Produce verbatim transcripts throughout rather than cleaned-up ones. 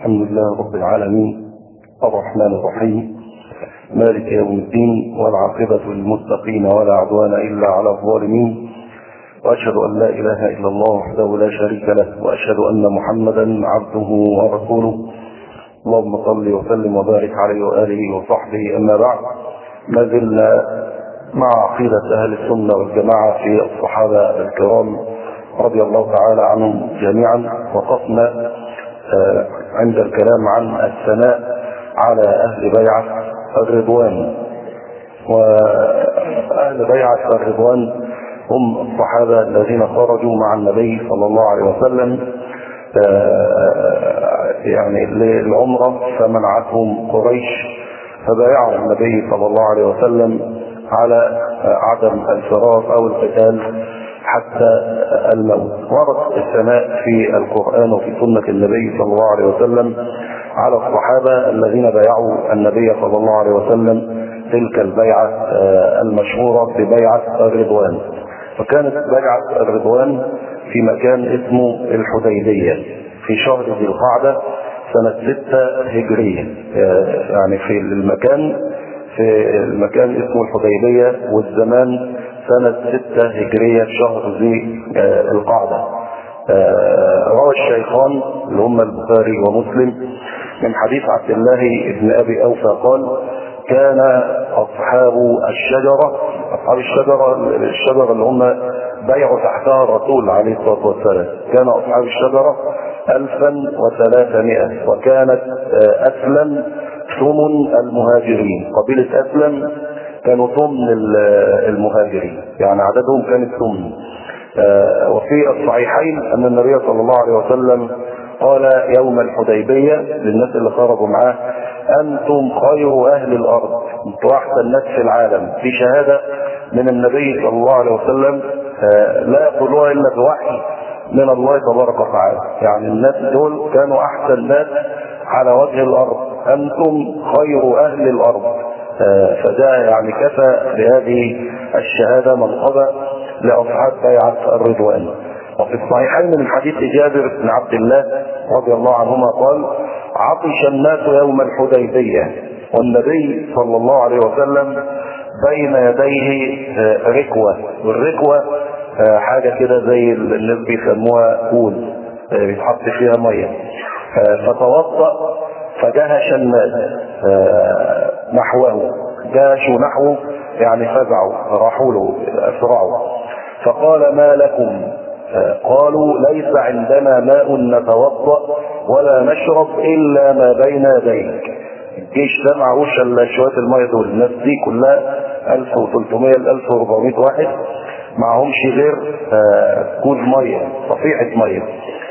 الحمد لله رب العالمين الرحمن الرحيم مالك يوم الدين، والعاقبة للمتقين ولا عدوان إلا على الظالمين، وأشهد أن لا إله إلا الله وحده لا شريك له، وأشهد أن محمدا عبده ورسوله. اللهم صل وسلم وبارك عليه وآله وصحبه. أما بعد، ما زلنا مع عقيدة أهل السنة والجماعة في الصحابة الكرام رضي الله تعالى عنهم جميعا. وقفنا عند الكلام عن الثناء على أهل بيعة الرضوان. وأهل بيعة الرضوان هم الصحابة الذين خرجوا مع النبي صلى الله عليه وسلم يعني للعمرة، فمنعتهم قريش فبايعوا النبي صلى الله عليه وسلم على عدم الفرار أو القتال حتى الموت. ورد الثناء في القرآن وفي سنة النبي صلى الله عليه وسلم على الصحابة الذين بايعوا النبي صلى الله عليه وسلم تلك البيعة المشهورة ببيعة الرضوان. فكانت بيعة الرضوان في مكان اسمه الحديبية في شهر ذي القعدة سنة ستة هجرية، يعني في المكان في المكان اسمه الحديبية، والزمان سنة ستة هجرية شهر ذي القعدة. روى الشيخان اللي هم البخاري ومسلم من حديث عبد الله بن أبي أوفى قال: كان أصحاب الشجرة أصحاب الشجرة الشجرة اللي هم بيعوا تحتها الرسول عليه الصلاة والسلام، كان أصحاب الشجرة ألفا وثلاثمائة، وكانت أسلم ثمن المهاجرين. قبيلة أسلم كانوا ثمن المهاجرين، يعني عددهم كانت ثمن. وفي الصحيحين أن النبي صلى الله عليه وسلم قال يوم الحديبية للناس اللي خرجوا معاه: أنتم خير أهل الأرض، أنتم أحسن الناس في العالم. في شهادة من النبي صلى الله عليه وسلم لا يقولوها إلا بوحي من الله تبارك وتعالى، يعني الناس دول كانوا أحسن ناس على وجه الأرض، أنتم خير أهل الأرض. فده يعني كفى بهذه الشهادة منقبة لأصحاب بيعة الرضوان. وفي الصحيحين من حديث جابر بن عبد الله رضي الله عنهما قال: عطش الناس يوم الحديبية والنبي صلى الله عليه وسلم بين يديه ركوة، والركوة حاجة كده زي الناس بيسموها كول بيتحط فيها مية. فتوضأ فجهش الناس نحوه، جهشوا نحوه يعني فزعوا، راحوا له أسرعوا. فقال: ما لكم؟ قالوا: ليس عندنا ماء نتوضأ ولا نشرب إلا ما بين يديك. الجيش ده معهوش الا شويه الميه دول، الناس دي كلها ألف وثلاثمائة ل ألف وأربعمائة واحد معهمش غير كوز ميه، صفيحه ميه.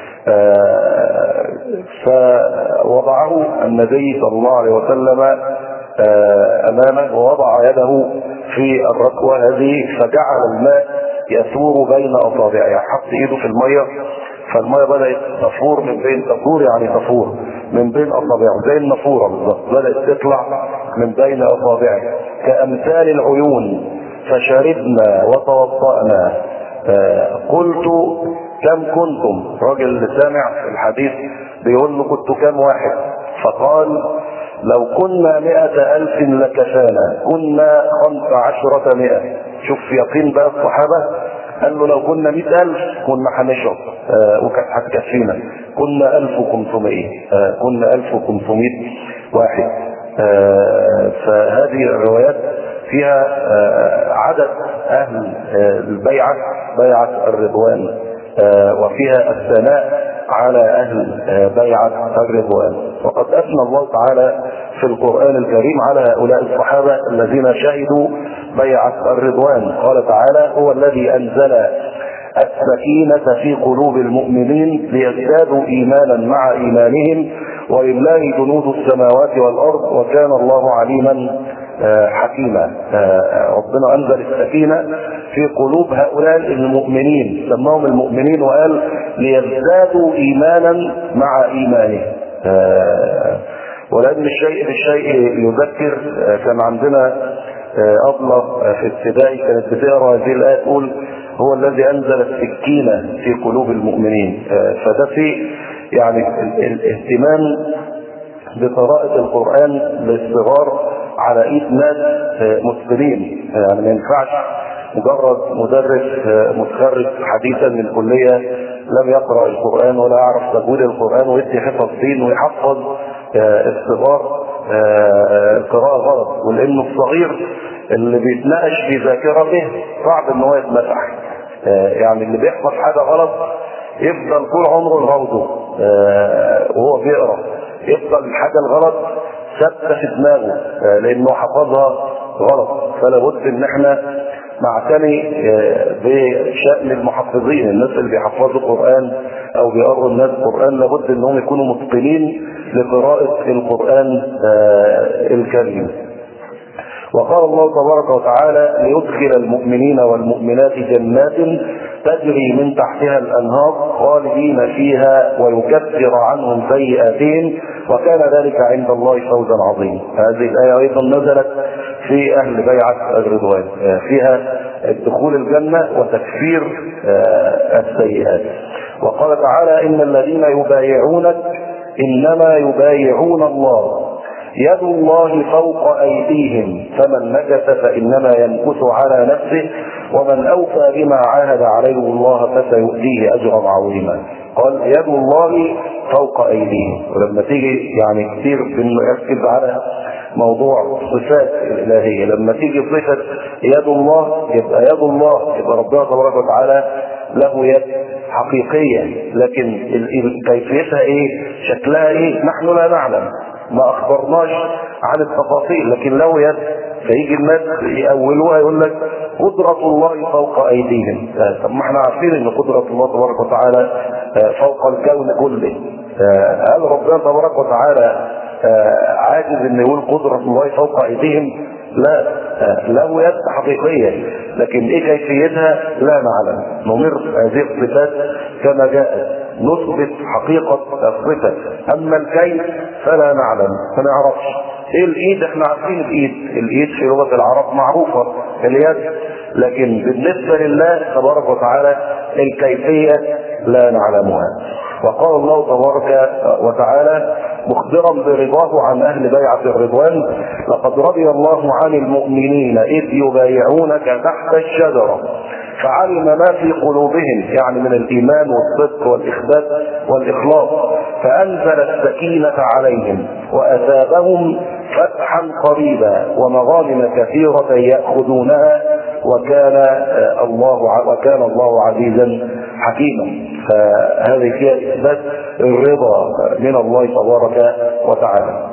فوضعه النبي صلى الله عليه وسلم امامه ووضع يده في الركوه هذه، فجعل الماء يثور بين اصابعه، يعني حط ايده في الميه فالميه بدات تفور من بين تفور يعني تفور من بين اصابعه زي النافوره بالظبط، بدات تطلع من بين اصابعه كامثال العيون. فشربنا وتوضأنا. قلت: كم كنتم؟ الراجل اللي سامع الحديث بيقول له: كنت كم واحد؟ فقال: لو كنا مئة ألف لكفانا، كنا خمس عشرة مئة. شوف يقين بقى الصحابة، قال له: لو كنا مئة ألف كنا هنشرب آه وكانت هتكفينا، كنا ألف وخمسمائة آه كنا ألف وخمسمائة واحد. آه فهذه الروايات فيها آه عدد أهل آه البيعة بيعة الرضوان، آه وفيها الثناء على أهل آه بيعة الرضوان. وقد أثنى الله تعالى في القرآن الكريم على هؤلاء الصحابة الذين شهدوا بيعة الرضوان. قال تعالى: هو الذي أنزل السكينة في قلوب المؤمنين ليزدادوا إيمانا مع إيمانهم ولله جنود السماوات والأرض وكان الله عليما حكيما. ربنا أنزل السكينة في قلوب هؤلاء المؤمنين، سماهم المؤمنين وقال ليزدادوا إيمانا مع إيمانهم. ولأن الشيء بالشيء يذكر. كان عندنا أبلة في ابتدائي كانت بتقرأ هذه الآية تقول: هو الذي أنزل السكينة في قلوب المؤمنين. فده في يعني الاهتمام بقراءة القرآن للصغار على ايد ناس مسلمين. يعني ما ينفعش مجرد مدرس متخرج حديثا من الكلية لم يقرأ القرآن ولا يعرف تجويد القرآن ويدي حفظ دين ويحفظ الصغار قراءة غلط، ولأنه الصغير اللي بيتناقش في ذاكرته صعب ان هو يتمسح. يعني اللي بيحفظ حاجة غلط يفضل طول عمره يغوضه وهو بيقرأ، يفضل الحاجة الغلط ثابتة في دماغه لانه حفظها غلط. فلا بد ان احنا نعتني بشأن المحفظين، الناس اللي بيحفظوا القرآن او بيقروا الناس القرآن لابد انهم يكونوا متقنين لقراءة القرآن الكريم. وقال الله تبارك وتعالى ليدخل المؤمنين والمؤمنات جنات تجري من تحتها الأنهار خالدين فيها ويكفر عنهم سيئاتهم وكان ذلك عند الله فوزا عظيما. هذه الآية أيضا نزلت في أهل بيعة الرضوان، فيها دخول الجنة وتكفير السيئات. وقال تعالى إن الذين يبايعونك إنما يبايعون الله يد الله فوق أيديهم فمن نكث فإنما ينكث على نفسه ومن أوفى بما عاهد عليه الله فسيؤتيه أجرا عظيما. قال يد الله فوق أيديهم. ولما تيجي يعني كثير بنركز على موضوع الصفات الإلهية، لما تيجي صفة يد الله يبقى يد الله يبقى ربنا تبارك وتعالى له يد حقيقية، لكن كيفيتها ايه شكلها ايه نحن لا نعلم، ما اخبرناش عن التفاصيل، لكن له يد. فيجي الناس يأولوها يقول لك قدرة الله فوق ايديهم. طب ما احنا عارفين ان قدرة الله تبارك وتعالى فوق الكون كله. هل ربنا تبارك وتعالى عاجز ان يقول قدرة الله فوق ايديهم؟ لا، له يد حقيقية، لكن ايه كيفيتها لا نعلم. نمر هذه الصفات كما جاءت، نثبت حقيقة الصفة، اما الكيف فلا نعلم ما نعرفش. ايه الايد؟ احنا عارفين الايد، الايد في لغة العرب معروفة اليد، لكن بالنسبة لله تبارك وتعالى الكيفية لا نعلمها. وقال الله تبارك وتعالى مخبرا برضاه عن اهل بيعة الرضوان لقد رضي الله عن المؤمنين اذ يبايعونك تحت الشجرة فعلم ما في قلوبهم، يعني من الايمان والصدق والاخبات والاخلاص، فانزل السكينة عليهم واثابهم فتحا قريبا ومغانم كثيرة يأخذونها وكان الله وكان الله عزيزا حكيما. فهذه فيها اثبات الرضا من الله تبارك وتعالى.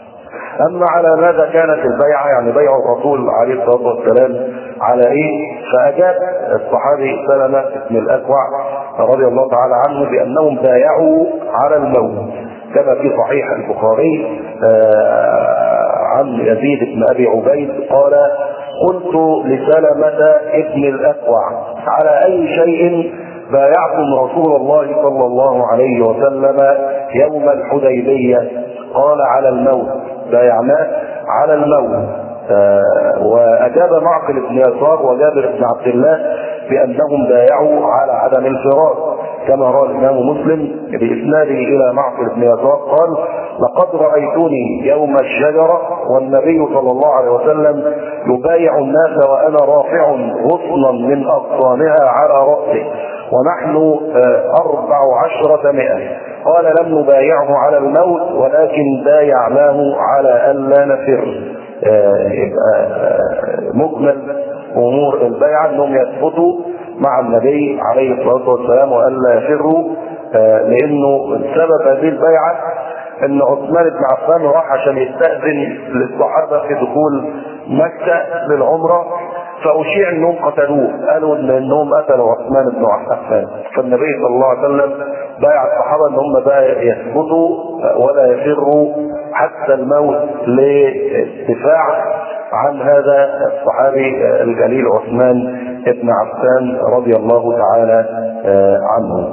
اما على ماذا كانت البيعة، يعني بيع الرسول عليه الصلاة والسلام على ايه؟ فاجاب الصحابي سلمة بن الاكوع رضي الله تعالى عنه بانهم بايعوا على الموت، كما في صحيح البخاري عن يزيد بن ابي عبيد قال قلت لسلمة ابن الاكوع على اي شيء بايعتم رسول الله صلى الله عليه وسلم يوم الحديبية؟ قال على الموت، بايعناه على الموت. آه واجاب معقل بن يسار وجابر بن عبد الله بانهم بايعوا على عدم الفرار، كما روى الامام مسلم باسناده الى معقل بن يسار قال لقد رايتني يوم الشجره والنبي صلى الله عليه وسلم يبايع الناس وانا رافع غصنا من اغصانها على راسه ونحن أربع عشرة مئة. قال لم نبايعه على الموت ولكن بايعناه على ألا نفر. يبقى مجمل أمور البيعة أنهم يثبتوا مع النبي عليه الصلاة والسلام وألا يفروا، لأنه سبب هذه البيعة أن عثمان بن عفان راح عشان يستأذن للصحابة في دخول مكة للعمرة، فأشيع أنهم قتلوه، قالوا أنهم قتلوا عثمان بن عفان. فالنبي صلى الله عليه وسلم بايع الصحابة أنهم بقى يثبتوا ولا يفروا حتى الموت للدفاع عن هذا الصحابي الجليل عثمان بن عفان رضي الله تعالى عنه.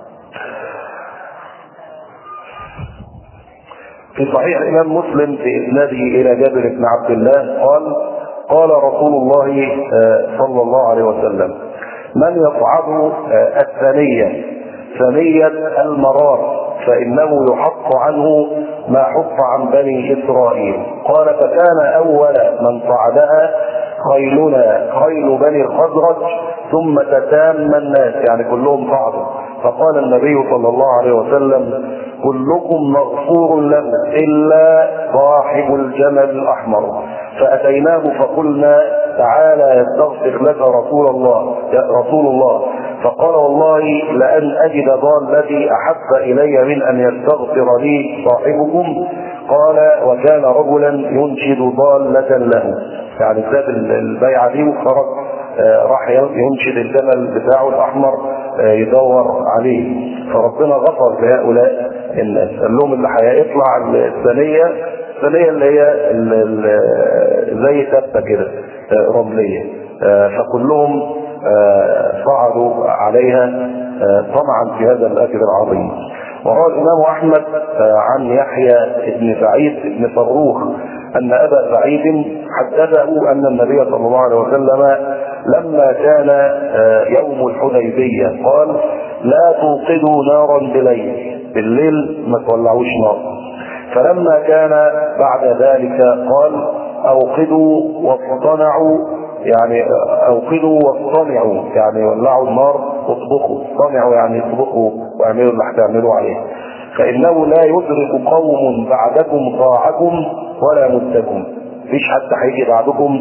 في صحيح الإمام مسلم في إسناده إلى جابر بن عبد الله قال قال رسول الله صلى الله عليه وسلم من يصعد الثنية ثنية المرار فإنه يحط يحط عنه ما حط عن بني إسرائيل. قال فكان أول من صعدها خيلنا خيل بني الخزرج ثم تتام الناس، يعني كلهم صعدوا. فقال النبي صلى الله عليه وسلم كلكم مغفور له إلا صاحب الجمل الأحمر. فأتيناه فقلنا تعالى يستغفر لك رسول الله يا رسول الله، فقال والله لأن أجد ضالتي أحب إلي من أن يستغفر لي صاحبكم. قال وكان رجلا ينشد ضالة له، يعني ساب البيعة دي وخرج راح ينشد الجمل بتاعه الأحمر يدور عليه. فربنا غفر لهؤلاء الناس، قال لهم اللي هيطلع الثانية الثانية اللي هي زي ثابتة كده رملية، فكلهم صعدوا عليها طمعا في هذا الأجر العظيم. وروى الإمام أحمد عن يحيى بن سعيد بن فروخ أن أبا سعيد حدثه أن النبي صلى الله عليه وسلم لما كان يوم الحديبية قال لا توقدوا نارا بليل، بالليل ما تولعوش نار. فلما كان بعد ذلك قال اوقدوا واصطنعوا، يعني اوقدوا واصطنعوا يعني ولعوا النار واطبخوا، اصطنعوا يعني اطبخوا واعملوا اللي هتعملوا عليه، فانه لا يدرك قوم بعدكم طاعكم ولا مدكم. مفيش حد هيجي بعدكم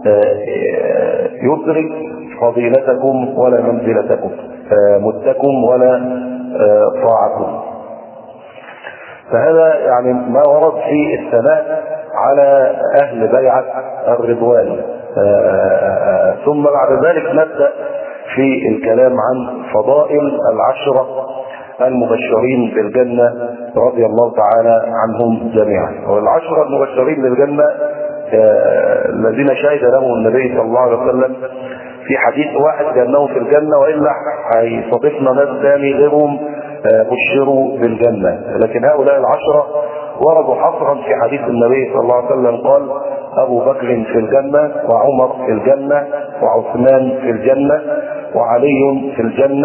يدرك فضيلتكم ولا منزلتكم، مدكم ولا طاعكم. فهذا يعني ما ورد في الثناء على أهل بيعة الرضوان. ثم بعد ذلك نبدأ في الكلام عن فضائل العشرة المبشرين بالجنة رضي الله تعالى عنهم جميعا. والعشرة المبشرين بالجنة الذين شهد لهم النبي صلى الله عليه وسلم في حديث واحد بأنهم في الجنة، وإلا هيصادفنا ناس ثاني غيرهم بشروا بالجنة، لكن هؤلاء العشرة وردوا حصرا في حديث النبي صلى الله عليه وسلم قال أبو بكر في الجنة، وعمر في الجنة، وعثمان في الجنة، وعلي في الجنة،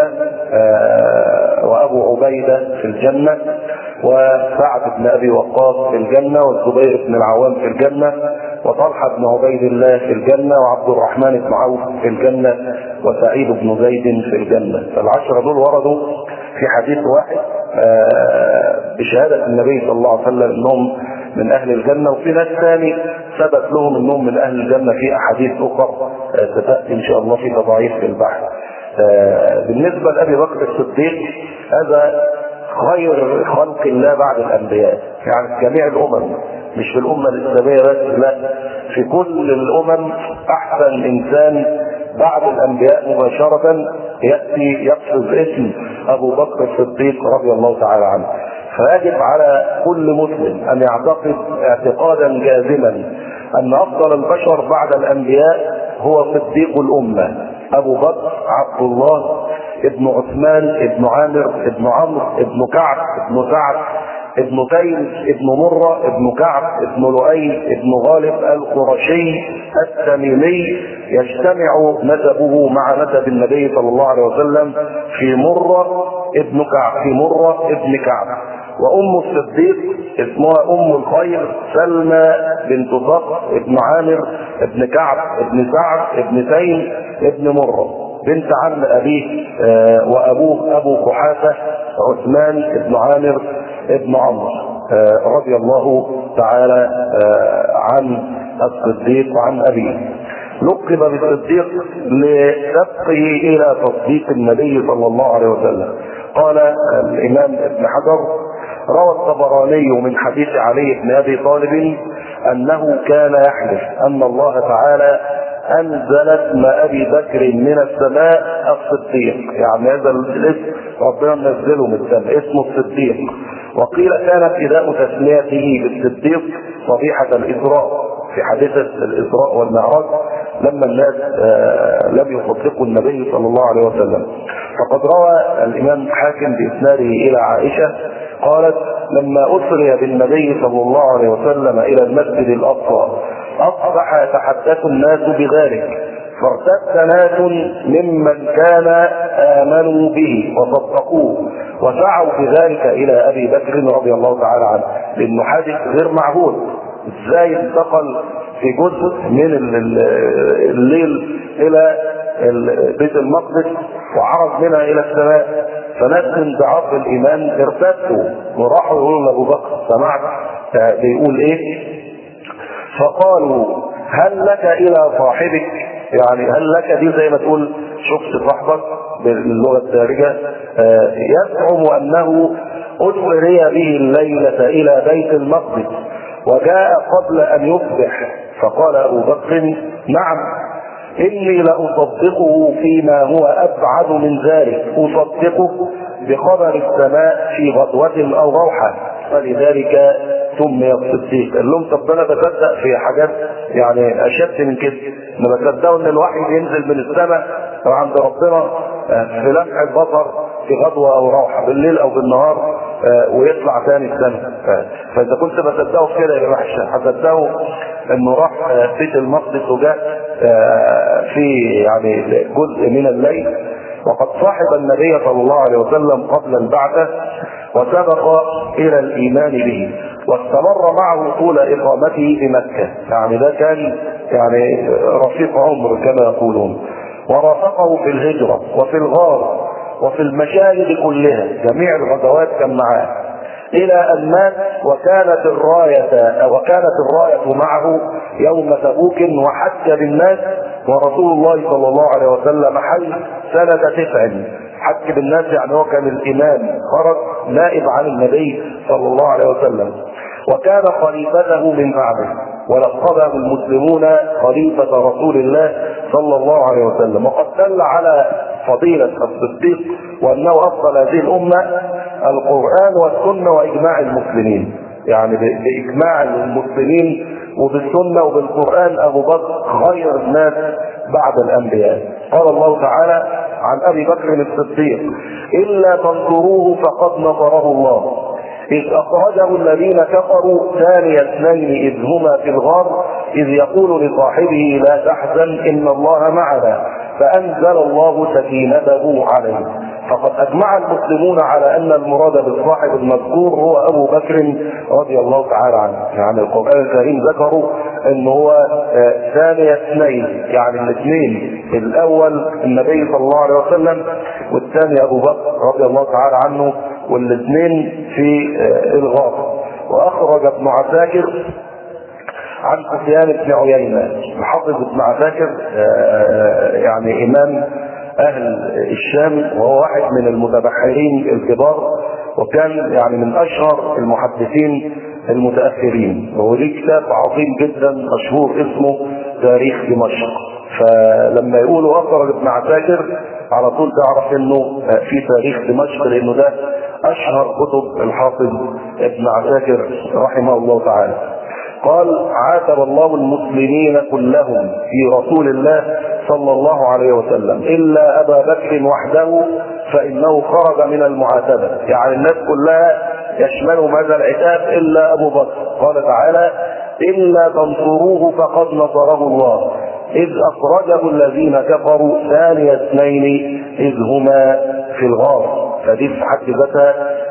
وأبو عبيدة في الجنة، وسعد بن أبي وقاص في الجنة، والزبير بن العوام في الجنة، وطلحة بن عبيد الله في الجنة، وعبد الرحمن بن عوف في الجنة، وسعيد بن زيد في الجنة. فالعشرة دول وردوا في حديث واحد بشهادة النبي صلى الله عليه وسلم انهم من اهل الجنة، وفي ناس ثاني ثبت لهم انهم من اهل الجنة في احاديث اخرى ستأتي ان شاء الله في تضعيف في البحث. بالنسبة لأبي بكر الصديق هذا خير خلق الله بعد الانبياء، يعني في جميع الامم، مش في الامة الاسلامية بس، لا في كل الامم احسن انسان بعد الانبياء مباشرة يأتي يقصد اسم ابو بكر الصديق رضي الله تعالى عنه. فيجب على كل مسلم ان يعتقد اعتقادا جازما ان افضل البشر بعد الانبياء هو صديق الامة ابو بكر عبد الله ابن عثمان ابن عامر ابن عمرو ابن كعب ابن سعد ابن تيم ابن مرة ابن كعب ابن لؤي ابن غالب القرشي التميمي، يجتمع نسبه مع نسب النبي صلى الله عليه وسلم في مرة ابن كعب في مرة ابن كعب. وأم الصديق اسمها أم الخير سلمى بنت صخر ابن عامر ابن كعب ابن سعد ابن تيم ابن مرة، بنت عم أبيه آه وأبوه أبو قحافة عثمان ابن عامر ابن عمرو آه رضي الله تعالى آه عن الصديق وعن أبيه. لقب بالصديق لسبقه إلى تصديق النبي صلى الله عليه وسلم. قال الإمام ابن حجر روى الطبراني من حديث علي بن أبي طالب أنه كان يحلف أن الله تعالى أنزل اسم أبي بكر من السماء الصديق، يعني هذا الاسم ربنا نزله من السماء اسمه الصديق. وقيل كان ابتداء تسميته بالصديق صبيحة الإسراء في حادثة الإسراء والمعراج لما الناس لم يصدقوا النبي صلى الله عليه وسلم. فقد روى الإمام الحاكم بإسناده إلى عائشة قالت لما أسري بالنبي صلى الله عليه وسلم إلى المسجد الأقصى أصبح يتحدث الناس بذلك، فارتد ناس ممن كان آمنوا به وصدقوه وسعوا بذلك إلى أبي بكر رضي الله تعالى عنه، لأنه حادث غير معهود. إزاي انتقل في جزء من الليل إلى بيت المقدس وعرض منها إلى السماء؟ فناس من ضعاف الإيمان ارتدوا وراحوا يقولوا لأبو بكر سمعت بيقول إيه؟ فقالوا هل لك إلى صاحبك؟ يعني هل لك دي زي ما تقول شفت صاحبك باللغة الدارجة، يزعم أنه أسري به الليلة إلى بيت المقدس وجاء قبل أن يصبح. فقال أبو بكر نعم إني لأصدقه فيما هو أبعد من ذلك، أصدقه بخبر السماء في غدوة أو روحة، فلذلك سمي الصديق. قال لهم طب انا بصدق في حاجات يعني اشد من كده، انا بصدقه ان الوحي بينزل من السماء عند ربنا في لمح البصر في غدوه او روحه بالليل او بالنهار ويطلع ثاني السماء. فاذا كنت بصدقه في كده يبقى وحش، هصدقه انه راح بيت المقدس وجاء في يعني جزء من الليل، وقد صاحب النبي صلى الله عليه وسلم قبل البعثه وسبق الى الايمان به واستمر معه طول اقامته بمكه. يعني ده كان يعني رفيق عمر كما يقولون، ورافقه في الهجره وفي الغار وفي المشاهد كلها، جميع الغزوات كان معاه الى ان مات. وكانت الرايه وكانت الرايه معه يوم تبوك وحج بالناس، ورسول الله صلى الله عليه وسلم حج سنه تسع. حج بالناس يعني هو كان الامام، خرج نائب عن النبي صلى الله عليه وسلم، وكان خليفته من بعده، ولقبه المسلمون خليفه رسول الله صلى الله عليه وسلم. وقد دل على فضيله الصديق وانه افضل هذه الامه القران والسنه واجماع المسلمين، يعني باجماع المسلمين وبالسنه وبالقران ابو بكر خير الناس بعد الانبياء. قال الله تعالى عن ابي بكر الصديق الا تنصروه فقد نصره الله إذ أخرجه الذين كفروا ثاني اثنين إذ هما في الغار إذ يقول لصاحبه لا تحزن إن الله معنا فأنزل الله سكينته عليه. فقد أجمع المسلمون على أن المراد بالصاحب المذكور هو أبو بكر رضي الله تعالى عنه. يعني القرآن الكريم ذكروا أنه هو ثاني اثنين، يعني الاثنين الأول النبي صلى الله عليه وسلم والثاني أبو بكر رضي الله تعالى عنه، والاثنين في الغار. واخرج ابن عساكر عن سفيان بن عيينة، محافظ ابن عساكر يعني امام اهل الشام، وهو واحد من المتبحرين الكبار، وكان يعني من اشهر المحدثين المتاخرين، وهو ليه كتاب عظيم جدا مشهور اسمه تاريخ دمشق. فلما يقولوا اخرج ابن عساكر على طول تعرف انه في تاريخ دمشق، لانه ده اشهر كتب الحافظ ابن عساكر رحمه الله تعالى. قال عاتب الله المسلمين كلهم في رسول الله صلى الله عليه وسلم الا ابا بكر وحده فانه خرج من المعاتبه، يعني الناس كلها يشمل ماذا العتاب الا ابو بكر. قال تعالى الا تنصروه فقد نصره الله إذ أخرجه الذين كفروا ثاني اثنين إذ هما في الغار. فدي في حد ذاتها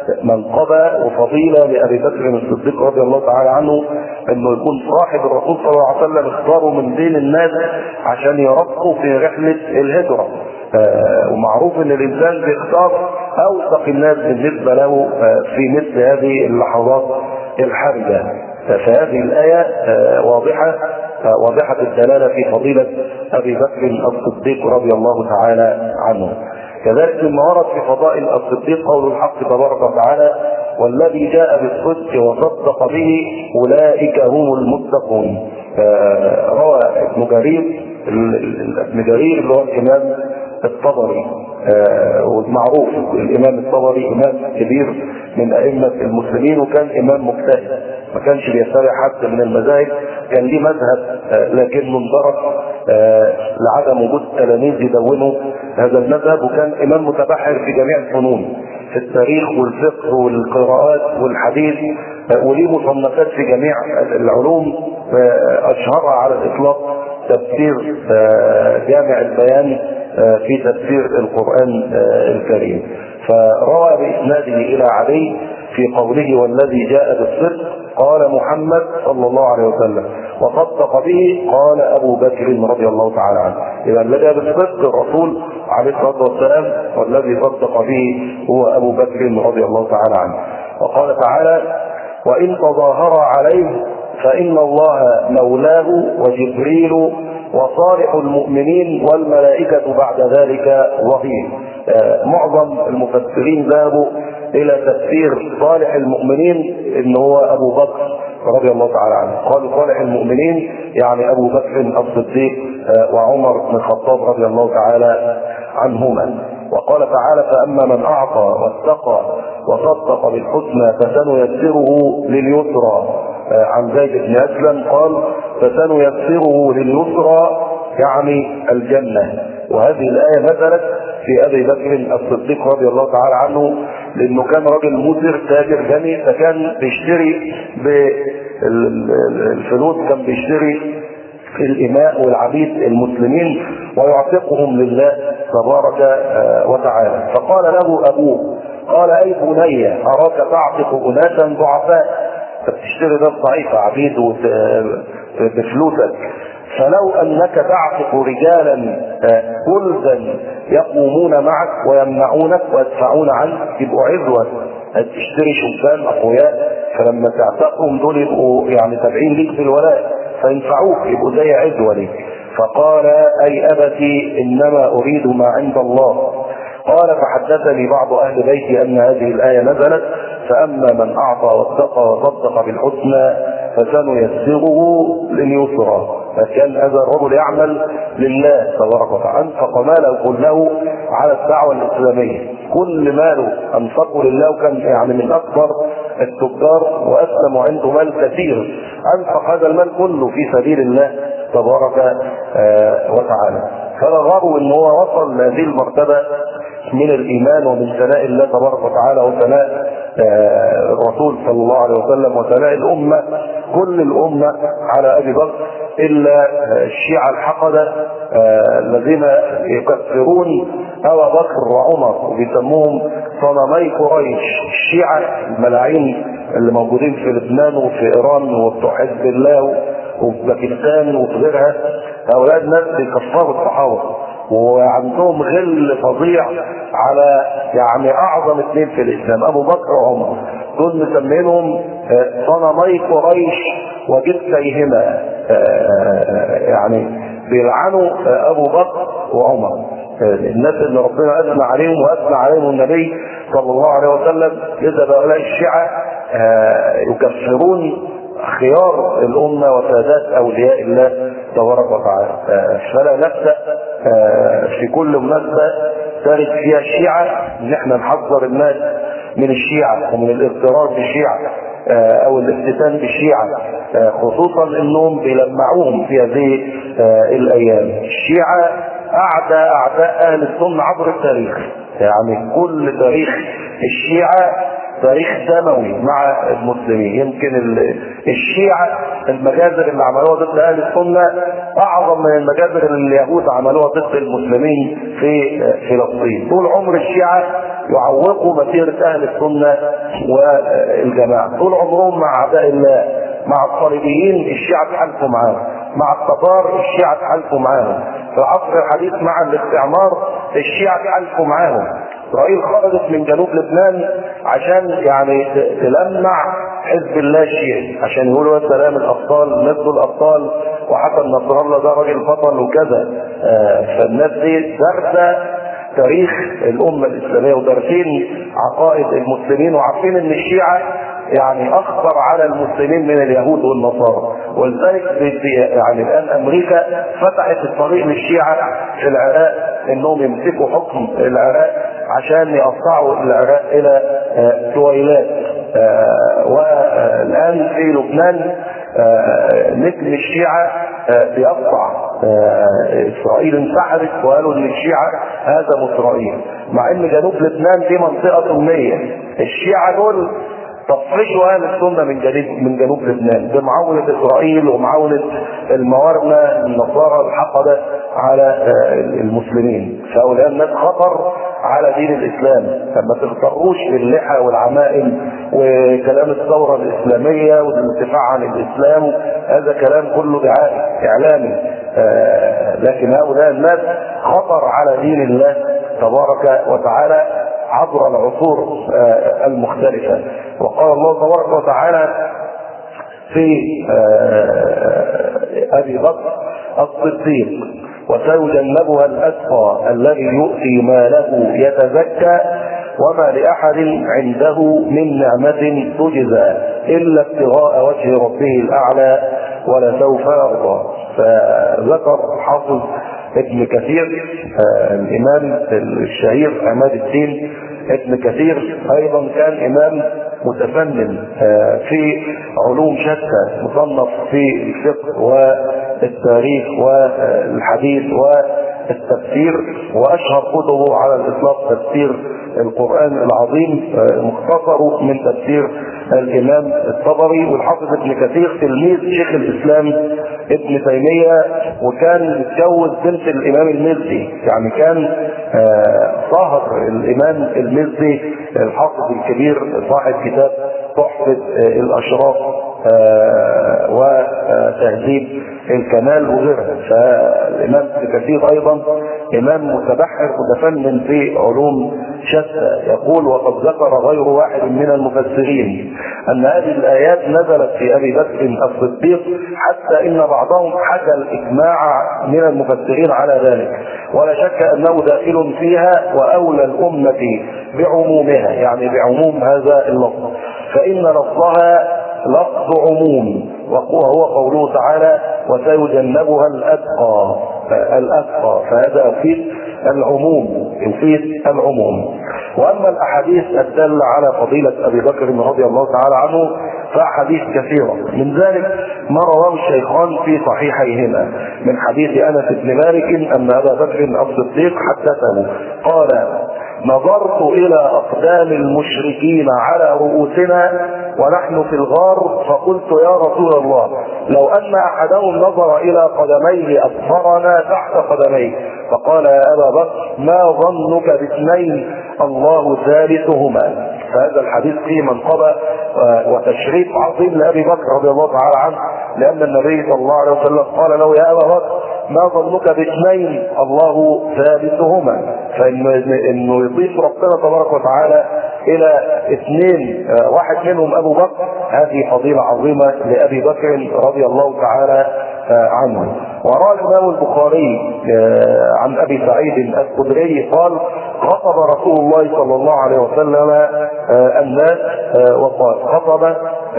منقبة وفضيلة لأبي بكر الصديق رضي الله تعالى عنه، إنه يكون صاحب الرسول صلى الله عليه وسلم اختاره من بين الناس عشان يرافقوا في رحلة الهجرة. آه ومعروف إن الإنسان بيختار أوثق الناس بالنسبة له آه في مثل هذه اللحظات الحرجة. فهذه الآية آه واضحة واضحة الدلالة في فضيلة أبي بكر الصديق رضي الله تعالى عنه. كذلك مما ورد في فضائل الصديق قول الحق تبارك وتعالى والذي جاء بالصدق وصدق به أولئك هم المتقون. روى ابن جرير ابن جرير اللي هو الإمام الطبري، ومعروف الإمام الطبري إمام كبير من أئمة المسلمين، وكان إمام مجتهد، ما كانش بيتبع حد من المذاهب، كان ليه مذهب لكنه انضرب لعدم وجود تلاميذ يدونوا هذا المذهب، وكان إمام متبحر في جميع الفنون، في التاريخ والفقه والقراءات والحديث، وليه مصنفات في جميع العلوم، أشهرها على الإطلاق تفسير جامع البيان في تفسير القرآن الكريم. فروى بإسناده إلى علي في قوله والذي جاء بالصدق قال محمد صلى الله عليه وسلم، وصدق به قال أبو بكر رضي الله تعالى عنه. إذا الذي جاء بالصدق الرسول عليه الصلاة والسلام، والذي صدق به هو أبو بكر رضي الله تعالى عنه. وقال تعالى وإن تظاهر عليه فإن الله مولاه وجبريل وصالح المؤمنين والملائكة بعد ذلك ظهير. آه معظم المفسرين ذهبوا إلى تفسير صالح المؤمنين إن هو أبو بكر رضي الله تعالى عنه. قالوا صالح المؤمنين يعني أبو بكر الصديق آه وعمر بن الخطاب رضي الله تعالى عنهما. وقال تعالى فأما من أعطى واتقى وصدق بالحسنى فسنيسره لليسرى. آه عن زيد بن أسلم قال فسنيسره لليسرى يعني الجنة. وهذه الآية نزلت في أبي بكر الصديق رضي الله تعالى عنه، لأنه كان راجل مزر تاجر غني، فكان بيشتري بالفلوس، كان بيشتري الإماء والعبيد المسلمين ويعتقهم لله تبارك وتعالى. فقال له أبوه قال أي بني أراك تعتق أناسا ضعفاء، بتشتري ناس ضعيفة عبيد بفلوسك، فلو أنك تعتق رجالا جلدا يقومون معك ويمنعونك ويدفعون عنك يبقوا عزوة، تشتري شبان أقوياء، فلما تعتقهم دول يبقوا يعني تابعين ليك في الولاء فينفعوك، يبقوا زي عزوة ليك. فقال أي أبتي إنما أريد ما عند الله. قال فحدثني بعض أهل بيتي أن هذه الآية نزلت فأما من أعطى واتقى وصدق بالحسنى فسنيسره لليسرى. فكان هذا الرجل يعمل لله تبارك وتعالى، أنفق ماله كله على الدعوة الإسلامية، كل ماله أنفقه لله، وكان يعني من أكبر التجار وأسلم عنده مال كثير، أنفق هذا المال كله في سبيل الله تبارك وتعالى. فرغبوا ان هو وصل لهذه المرتبة من الإيمان ومن ثناء الله تبارك وتعالى وثناء الرسول صلى الله عليه وسلم وثناء الأمة، كل الأمة على أبي بكر إلا الشيعة الحقدة الذين يكفرون أبا بكر وعمر وبيسموهم صنمي قريش. الشيعة الملاعين اللي موجودين في لبنان وفي إيران وفي حزب الله وفي باكستان وفي غيرها، هؤلاء الناس بيكفروا الصحابة وعندهم غل فظيع على يعني اعظم اثنين في الاسلام ابو بكر وعمر، دول مسمينهم صنمي قريش وجبتيهما، يعني بيلعنوا ابو بكر وعمر، الناس اللي ربنا اثنى عليهم واثنى عليهم النبي صلى الله عليه وسلم. اذا هؤلاء الشيعة يكفرون خيار الأمة وسادات أولياء الله تبارك وتعالى. فلا نبدأ في كل مناسبة تارد فيها الشيعة ان احنا نحذر الناس من الشيعة ومن الاغترار بالشيعة او الافتتان بالشيعة، خصوصا انهم بيلمعوهم في هذه الايام. الشيعة اعدى اعداء اهل السنة عبر التاريخ، يعني كل تاريخ الشيعة تاريخ دموي مع المسلمين. يمكن الشيعة المجازر اللي عملوها ضد اهل السنة اعظم من المجازر اللي اليهود عملوها ضد المسلمين في فلسطين. طول عمر الشيعة يعوقوا مسيرة اهل السنة والجماعة، طول عمرهم مع اعداء الله. مع الصليبيين الشيعة تحالفوا معاهم، مع التتار الشيعة تحالفوا معاهم، في العصر الحديث مع الاستعمار الشيعة تحالفوا معاهم. إسرائيل خرجت من جنوب لبنان عشان يعني تلمع حزب الله الشيعي، عشان يقولوا يا سلام الأبطال نبدوا الأبطال وحسن نصر الله ده راجل بطل وكذا. آه فالناس دي دارسة تاريخ الأمة الإسلامية ودارسين عقائد المسلمين وعارفين إن الشيعة يعني أخطر على المسلمين من اليهود والنصارى، ولذلك يعني الآن أمريكا فتحت الطريق للشيعة في العراق إنهم يمسكوا حكم العراق عشان يقطعوا العراق إلى دويلات. والآن في لبنان مثل الشيعة بيقطع إسرائيل انسحبت وقالوا إن الشيعة هذا إسرائيل، مع إن جنوب لبنان دي منطقة سنية. الشيعة دول تطفشوا اهل السنه من جنوب من جنوب لبنان بمعاونه اسرائيل ومعاونه الموارنه النصارى الحقده على المسلمين. فهؤلاء الناس خطر على دين الاسلام، فما تغتروش باللحى والعمائم وكلام الثوره الاسلاميه والانتفاع عن الاسلام، هذا كلام كله دعائي اعلامي. لكن هؤلاء الناس خطر على دين الله تبارك وتعالى عبر العصور المختلفة. وقال الله تبارك وتعالى في أبي بكر الصديق: وسيجنبها الأتقى الذي يؤتي ماله يتزكى وما لأحد عنده من نعمة تجزى إلا ابتغاء وجه ربه الأعلى ولسوف يرضى. فذكر حافظ ابن كثير الإمام الشهير عماد الدين ابن كثير أيضا كان إمام متفنن في علوم شتى، مصنف في الفقه والتاريخ والحديث والتفسير، وأشهر كتبه على الإطلاق تفسير القرآن العظيم مختصر من تفسير الإمام الطبري. والحافظ ابن كثير تلميذ شيخ الإسلام ابن تيمية، وكان متجوز بنت الإمام المزي، يعني كان صاهر الإمام المزي الحافظ الكبير صاحب كتاب تحفة الأشراف وتهذيب الكمال وغيرها. فالإمام ابن كثير أيضا إمام متبحر متفنن في علوم شتى. يقول: وقد ذكر غير واحد من المفسرين أن هذه الآيات نزلت في أبي بكر الصديق، حتى إن بعضهم حكى الإجماع من المفسرين على ذلك، ولا شك أنه داخل فيها وأولى الأمة بعمومها، يعني بعموم هذا اللفظ، فإن لفظها لفظ عموم، وهو قوله تعالى: وسيجنبها الأتقى. الأتقى فهذا يفيد العموم، يفيد العموم. وأما الأحاديث الدالة على فضيلة أبي بكر رضي الله تعالى عنه فأحاديث كثيرة، من ذلك ما رواه الشيخان في صحيحيهما من حديث أنس بن مالك أن أبا بكر الصديق حدثه قال: نظرت إلى أقدام المشركين على رؤوسنا ونحن في الغار، فقلت: يا رسول الله، لو أن أحدهم نظر إلى قدميه أبصرنا تحت قدميه. فقال: يا أبا بكر، ما ظنك باثنين الله ثالثهما. فهذا الحديث فيه منقبة وتشريف عظيم لأبي بكر رضي الله تعالى عنه، لأن النبي صلى الله عليه وسلم قال له: يا أبا بكر، ما ظنك باثنين الله ثالثهما. فإنه يضيف ربنا تبارك وتعالى إلى اثنين واحد منهم أبو بكر، هذه فضيلة عظيمة لأبي بكر رضي الله تعالى عنه. وروى الإمام البخاري عن أبي سعيد الخدري قال: خطب رسول الله صلى الله عليه وسلم الناس، وقال خطب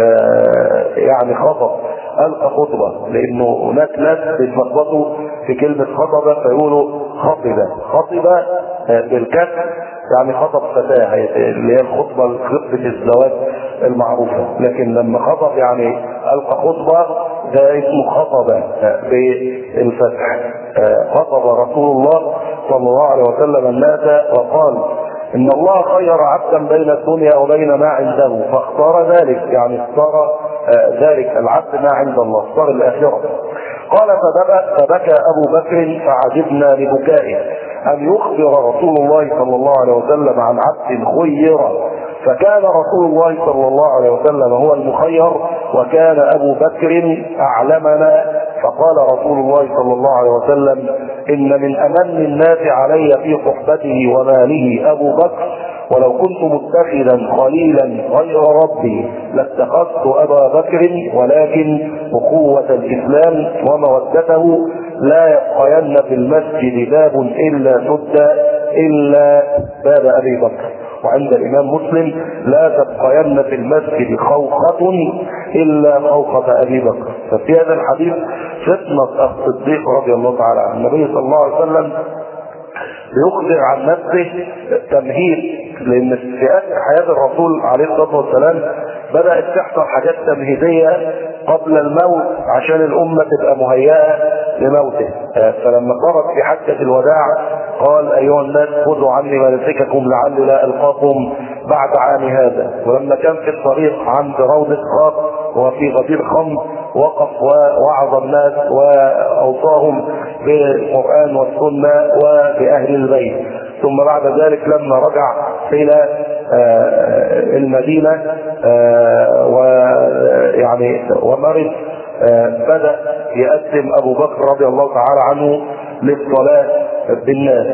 يعني خطب ألقى خطبة، لأنه هناك ناس بيتلخبطوا في كلمة خطبة فيقولوا خطبة. خطبة بالكسر يعني خطب فتاة، اللي هي الخطبة خطبة الزواج المعروفة، لكن لما خطب يعني ألقى خطبة ده اسمه خطبة بالفتح. خطب رسول الله صلى الله عليه وسلم الناس وقال: إن الله خير عبدا بين الدنيا وبين ما عنده فاختار ذلك، يعني اختار ذلك العبد ما عند الله، اختار الآخرة. قال: فبكى أبو بكر فعجبنا لبكائه أن يخبر رسول الله صلى الله عليه وسلم عن عبد خير، فكان رسول الله صلى الله عليه وسلم هو المخير، وكان أبو بكر أعلمنا. فقال رسول الله صلى الله عليه وسلم: إن من أمن الناس علي في صحبته وماله أبو بكر، ولو كنت متخذا خليلا غير ربي لاتخذت أبا بكر، ولكن أخوة الإسلام ومودته لا يبقين في المسجد باب إلا سد إلا باب أبي بكر. وعند الإمام مسلم: لا تبقين في المسجد خوخة إلا خوخة أبي بكر. ففي هذا الحديث فتنة الصديق رضي الله تعالى عنه. النبي صلى الله عليه وسلم يخبر عن نفسه تمهيد، لأن في آخر حياة الرسول عليه الصلاة والسلام بدأت تحصل حاجات تمهيدية قبل الموت عشان الأمة تبقى مهيئة لموته. فلما خرج في حجة الوداع قال: أيها الناس، خذوا عني مناسككم لعلي لا ألقاكم بعد عام هذا. ولما كان في الطريق عند روضة خاص وفي غدير خمر وقف ووعظ الناس وأوصاهم بالقرآن والسنة وبأهل البيت. ثم بعد ذلك لما رجع إلى المدينة ويعني ومرض بدأ يقدم أبو بكر رضي الله تعالى عنه للصلاة بالناس.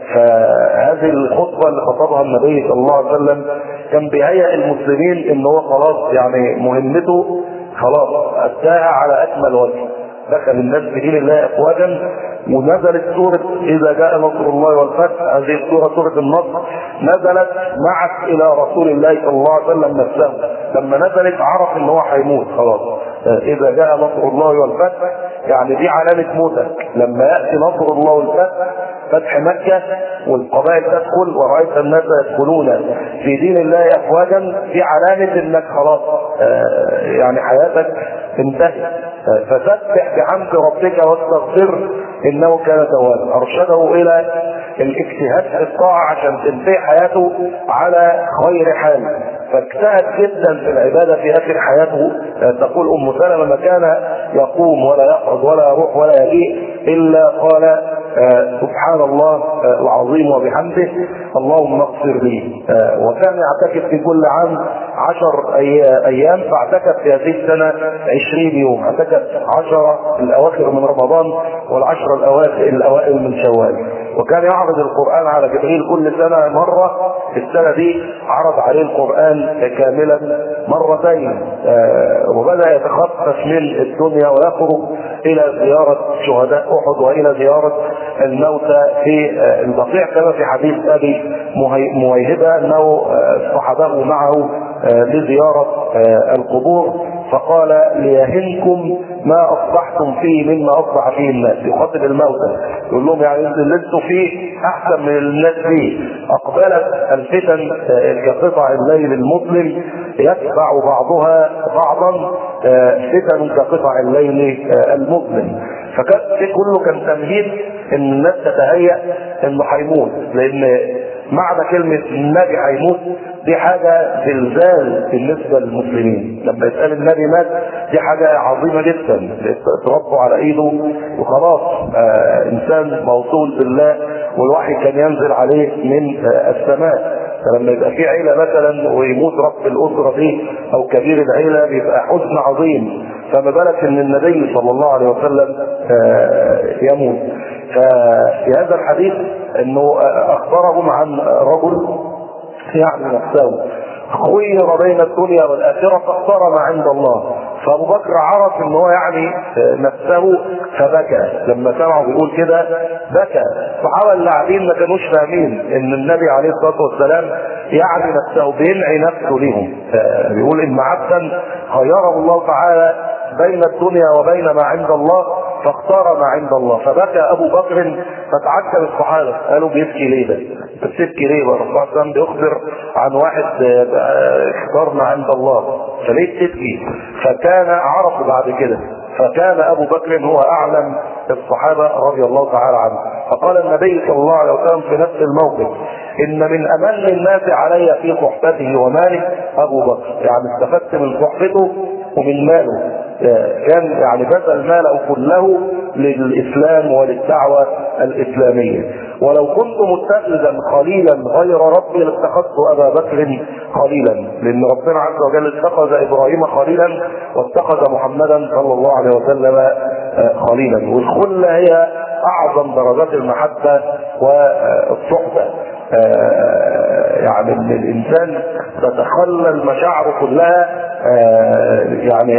فهذه الخطبة اللي خطبها النبي صلى الله عليه وسلم كان بيهيئ المسلمين ان هو خلاص يعني مهمته خلاص أداها على أكمل وجه. دخل الناس في دين الله أفواجا، ونزلت سورة إذا جاء نصر الله والفتح. هذه السورة سورة النصر نزلت معك إلى رسول الله صلى الله عليه وسلم نفسه. لما نزلت عرف ان هو هيموت خلاص. إذا جاء نصر الله والفتح يعني دي علامة موتك. لما يأتي نصر الله والفتح، فتح مكة والقبائل تدخل ورأيت الناس يدخلون في دين الله أفواجا، دي علامة انك خلاص يعني حياتك انتهت. فسبح بحمد ربك واستغفر انه كان توابا. ارشده الى الاجتهاد في الطاعه عشان تنتهي حياته على خير حال، فاجتهد جدا في العباده في اخر حياته. تقول ام سلمة ما كان يقوم ولا يقعد ولا يروح ولا يجيء الا قال آه سبحان الله آه العظيم وبحمده اللهم اغفر لي. آه وكان يعتكف في كل عام عشر أي ايام، فاعتكف في هذه السنه عشرين يوم. اعتكف عشرة الاواخر من رمضان والعشر الاواخر الاوائل من شوال. وكان يعرض القرآن على جبريل كل سنة مرة. في السنة دي عرض عليه القرآن كاملا مرتين. آه وبدأ يتخفف من الدنيا ويخرج إلى زيارة شهداء أحد وإلى زيارة الموتى في آه البقيع، كما في حديث أبي مويهبة أنه آه صحبه معه آه لزيارة آه القبور، فقال ليهنكم ما أصبحتم فيه مما أصبح فيه الناس. يخاطب الموتى يقول لهم يعني اللي انتم فيه أحسن من الناس فيه. أقبلت الفتن كقطع الليل المظلم يتبع بعضها بعضا فتن كقطع الليل المظلم. فكان كله كان تمهيد ان الناس تتهيأ انه هيموت، لان معنى كلمة النبي هيموت دي حاجة زلزال بالنسبة للمسلمين. لما يتقال النبي مات دي حاجة عظيمة جدا، اتربوا على ايده وخلاص آه انسان موصول بالله والوحي كان ينزل عليه من آه السماء. فلما يبقى في عيلة مثلا ويموت رب الأسرة دي او كبير العيلة بيبقى حزن عظيم، فما بالك ان النبي صلى الله عليه وسلم آه يموت. ففي هذا الحديث انه اخبرهم عن رجل يعني نفسه خير بين الدنيا والاخره فاختار ما عند الله. فابو بكر عرف ان هو يعني نفسه فبكى. لما سمعه بيقول كده بكى. الصحابه اللي قاعدين ما كانوش فاهمين ان النبي عليه الصلاه والسلام يعني نفسه بينعي نفسه ليهم. بيقول ان عبدا خيره الله تعالى بين الدنيا وبين ما عند الله فاختار ما عند الله. فبكى ابو بكر فتعجب الصحابه قالوا بيبكي ليه ده؟ انت بتبكي ليه؟ والرسول صلى الله عليه وسلم بيخبر عن واحد اختار ما عند الله، فليه تبكي؟ فكان عرف بعد كده. فكان ابو بكر هو اعلم الصحابه رضي الله تعالى عنه. فقال النبي صلى الله عليه وسلم في نفس الموقف ان من امن الناس علي في صحبته وماله ابو بكر. يعني استفدت من صحبته ومن ماله، كان يعني بذل ماله كله للإسلام وللدعوة الإسلامية. ولو كنت متخذا خليلا غير ربي لاتخذت أبا بكر خليلا، لأن ربنا عز وجل اتخذ إبراهيم خليلا واتخذ محمدا صلى الله عليه وسلم خليلا. والخلة هي أعظم درجات المحبة والصحبة. يعني ان الانسان تتخلل مشاعره كلها يعني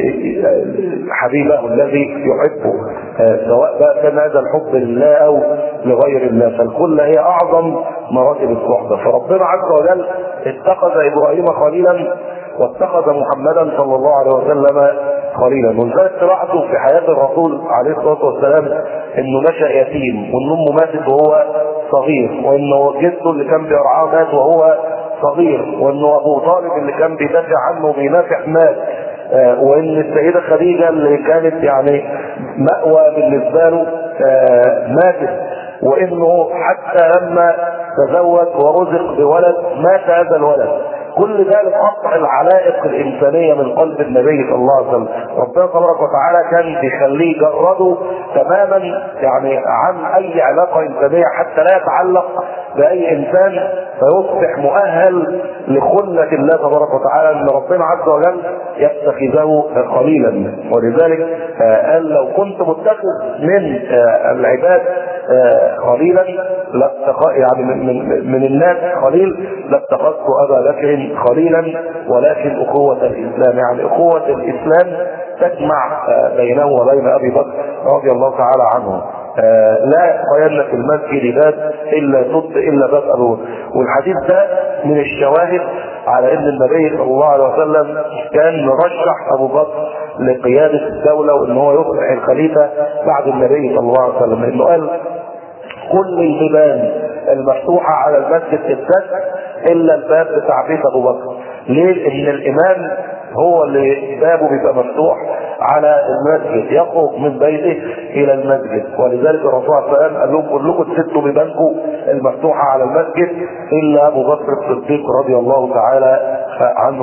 حبيبه الذي يحبه، سواء بقى كان هذا الحب لله او لغير الله. فالكل هي اعظم مراتب الصحبه. فربنا عز وجل اتخذ ابراهيم خليلا واتخذ محمدا صلى الله عليه وسلم خليلا. ولذلك تلاحظوا في حياه الرسول عليه الصلاه والسلام انه نشا يتيم، وان امه ماتت وهو صغير، وانه جده اللي كان بيرعاه مات وهو صغير، وانه ابو طالب اللي كان بيدافع عنه وبينافع مات، آه وان السيده خديجه اللي كانت يعني مأوى بالنسبه له آه ماتت، وانه حتى لما تزوج ورزق بولد مات هذا الولد. كل ذلك قطع العلائق الإنسانية من قلب النبي صلى الله عليه وسلم. ربنا تبارك وتعالى كان بيخليه يجرده تماما يعني عن أي علاقة إنسانية حتى لا يتعلق بأي إنسان، فيصبح مؤهل لخلة الله تبارك وتعالى، أن ربنا عز وجل يتخذه خليلا. ولذلك قال لو كنت متخذ من العباد خليلا يعني من, من الناس خليل لاتخذت أبا بكر خليلا، ولكن أخوة الإسلام يعني أخوة الإسلام تجمع بينه وبين أبي بكر رضي الله تعالى عنه. لا يبقين في المسجد باب إلا صد إلا باب أبو بكر. والحديث ده من الشواهد على أن النبي صلى الله عليه وسلم كان مرشح أبو بكر لقيادة الدولة وأن هو يصبح الخليفة بعد النبي صلى الله عليه وسلم، لأنه قال كل البيبان المفتوحة على المسجد السد إلا الباب بتاع بيت أبو بكر. ليه؟ لأن الإمام هو اللي بابه بيبقى مفتوح على المسجد، يخرج من بيته إلى المسجد. ولذلك الرسول صلى الله عليه وسلم قال لهم كلكم تسدوا ببابكم المفتوحة على المسجد إلا أبو بكر الصديق رضي الله تعالى عنه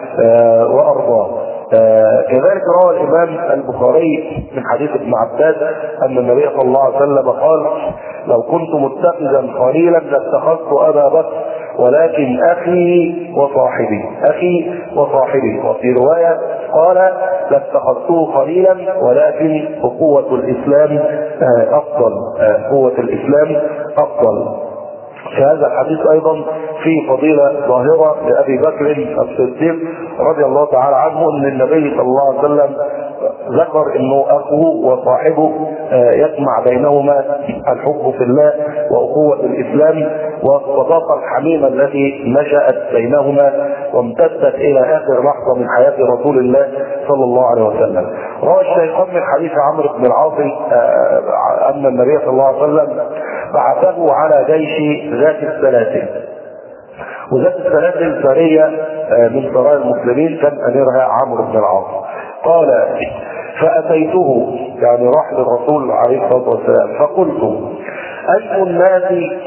وأرضاه. آه كذلك روى الإمام البخاري من حديث ابن عباس أن النبي صلى الله عليه وسلم قال لو كنت متخذا خليلا لاتخذت أبا بكر ولكن أخي وصاحبي أخي وصاحبي وفي رواية قال لاتخذته خليلا ولكن أخوة الإسلام آه أفضل آه قوة الإسلام أفضل. فهذا الحديث أيضا في فضيلة ظاهرة لأبي بكر الصديق رضي الله تعالى عنه، أن النبي صلى الله عليه وسلم ذكر أنه أخوه وصاحبه يجمع بينهما الحب في الله وأخوة الإسلام والصداقة الحميمة التي نشأت بينهما وامتدت إلى آخر لحظة من حياة رسول الله صلى الله عليه وسلم. روى الشيخان من حديث عمرو بن العاص أن النبي صلى الله عليه وسلم بعثه على جيش ذات السلاسل، وذات السلاسل سرية من سرايا المسلمين كان أميرها عمرو بن العاص. قال فأتيته يعني راح للرسول عليه الصلاة والسلام فقلت أي الناس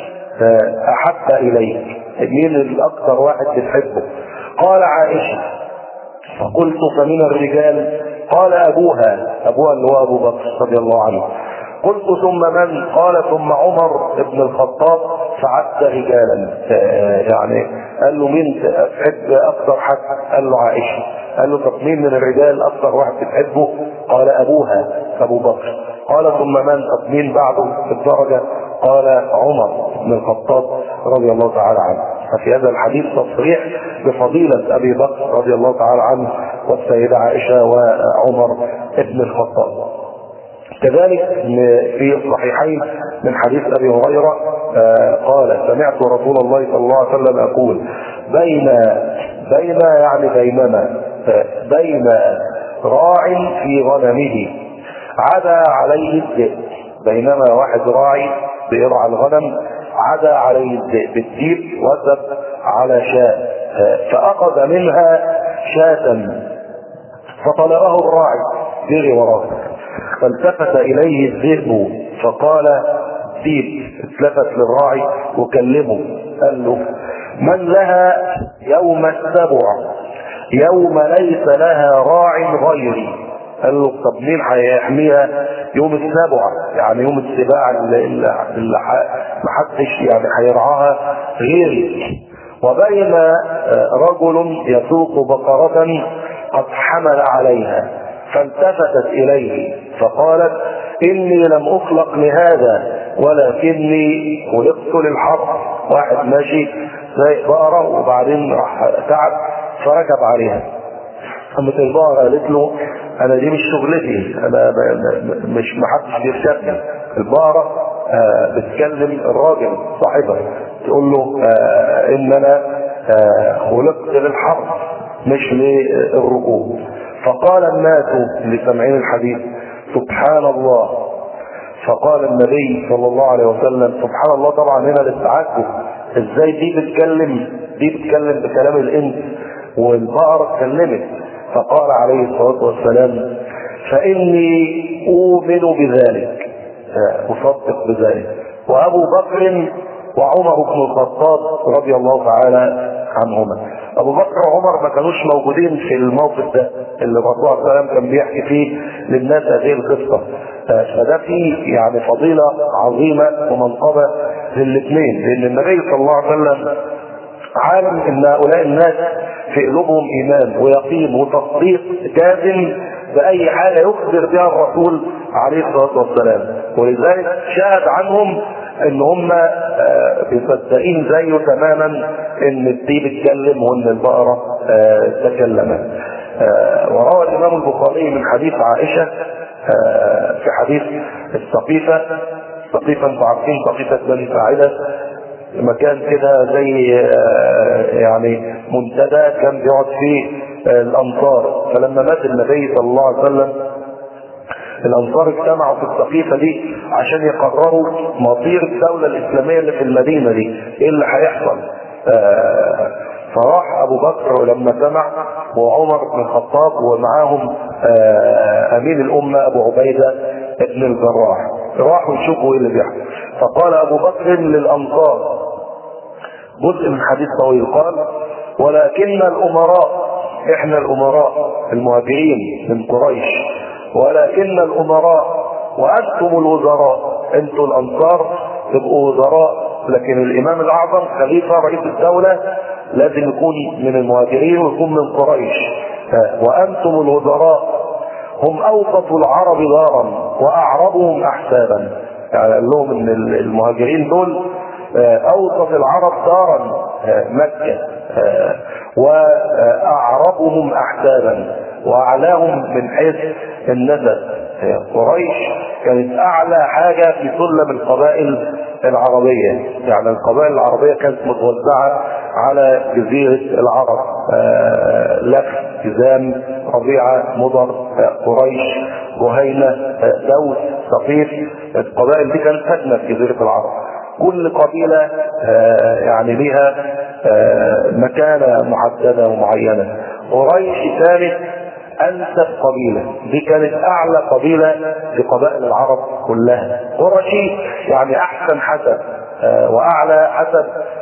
أحب إليك؟ مين الأكثر واحد بتحبه؟ قال عائشة. فقلت فمن الرجال؟ قال أبوها أبوها اللي هو أبو بكر رضي الله عنه. قلت ثم من؟ قال ثم عمر بن الخطاب. فعد رجالا يعني قال له مين تحب اكثر حد؟ قال له عائشه. قال له طب مين من الرجال اكثر واحد بتحبه؟ قال ابوها ابو بكر. قال ثم من؟ طب مين بعده في الدرجه؟ قال عمر بن الخطاب رضي الله تعالى عنه. ففي هذا الحديث تصريح بفضيله ابي بكر رضي الله تعالى عنه والسيده عائشه وعمر بن الخطاب. كذلك في الصحيحين من حديث أبي هريرة قال سمعت رسول الله صلى الله عليه وسلم يقول بين بين يعني بينما بين راع في غنمه عدا عليه الذئب. بينما واحد راعي بيرعى الغنم عدا عليه الذئب، الذئب وثب على شاة فأخذ منها شاة فطلبه الراعي جري وراه فالتفت إليه الذئب فقال ذئب، اتلفت للراعي وكلمه قال له من لها يوم السبع يوم ليس لها راع غيري. قال له طب مين هيحميها يوم السبع يعني يوم السباع اللي, اللي محدش يعني هيرعاها غيري. وبين رجل يسوق بقرة قد حمل عليها فالتفتت إليه فقالت إني لم أخلق لهذا ولكني خلقت للحرب. واحد ماشي زي بقرة وبعدين راح تعب فركب عليها، قامت البقرة قالت له أنا دي مش شغلتي، أنا مش محدش بيركبني. البقرة آه بتكلم الراجل صاحبها تقول له آه إن أنا آه خلقت للحرب مش للركوب. فقال الناس اللي سمعين الحديث سبحان الله. فقال النبي صلى الله عليه وسلم سبحان الله طبعا هنا للتعجب، ازاي دي بتكلم دي بتكلم بكلام الانس والبقرة اتكلمت. فقال عليه الصلاة والسلام فإني أؤمن بذلك أصدق بذلك وأبو بكر وعمر بن الخطاب رضي الله تعالى عنهما. ابو بكر وعمر ما كانوش موجودين في الموقف ده اللي الرسول صلى الله عليه وسلم كان بيحكي فيه للناس هذه القصه، فده فيه يعني فضيله عظيمه ومنقبه للاثنين، لان النبي صلى الله عليه وسلم عالم ان هؤلاء الناس في قلوبهم ايمان ويقين وتصديق جازم باي حاجه يخبر بها الرسول عليه الصلاه والسلام، ولذلك شهد عنهم ان هم مصدقين زيه تماما ان الديب اتكلم وان البقره تكلمت. وروى الامام البخاري من حديث عائشه في حديث السقيفه. السقيفه انتم عارفين سقيفه بني ساعده، مكان كده زي يعني منتدى كان بيقعد فيه الانصار، فلما مات النبي صلى الله عليه وسلم الانصار اجتمعوا في السقيفه دي عشان يقرروا مصير الدوله الاسلاميه اللي في المدينه دي، ايه اللي هيحصل. آه فراح ابو بكر لما سمع وعمر بن الخطاب ومعاهم آه امين الامه ابو عبيده بن الجراح، راحوا يشوفوا ايه اللي بيحصل. فقال ابو بكر للانصار، جزء من حديث طويل، قال: ولكن الامراء، احنا الامراء المهاجرين من قريش، ولكن الامراء وانتم الوزراء، انتم الانصار تبقوا وزراء، لكن الامام الاعظم خليفه رئيس الدوله لازم يكون من المهاجرين ويكون من قريش. وانتم الوزراء هم اوسط العرب دارا واعربهم احسابا، يعني قال لهم ان المهاجرين دول اوسط العرب دارا مكه واعربهم احسابا واعلاهم من حيث النسب. قريش كانت اعلى حاجه في سلم القبائل العربيه، يعني القبائل العربيه كانت متوزعه على جزيره العرب، لف، جذام، ربيعه، مضر، قريش، جهينه، دوس، ثقيف. القبائل دي كانت ساكنه في جزيره العرب، كل قبيله يعني لها مكانه محدده ومعينه. قريش كانت انسب قبيله، دي كانت اعلى قبيله في قبائل العرب كلها. قرشي يعني احسن حسب واعلى حسب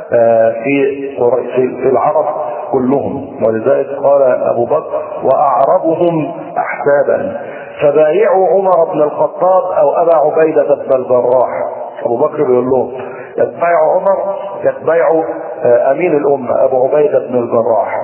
في في العرب كلهم، ولذلك قال ابو بكر: واعربهم احسابا. فبايعوا عمر بن الخطاب او ابا عبيده بن الجراح. ابو بكر بيقول لهم: يتبايعوا عمر، يتبايعوا امين الامه ابو عبيده بن الجراح.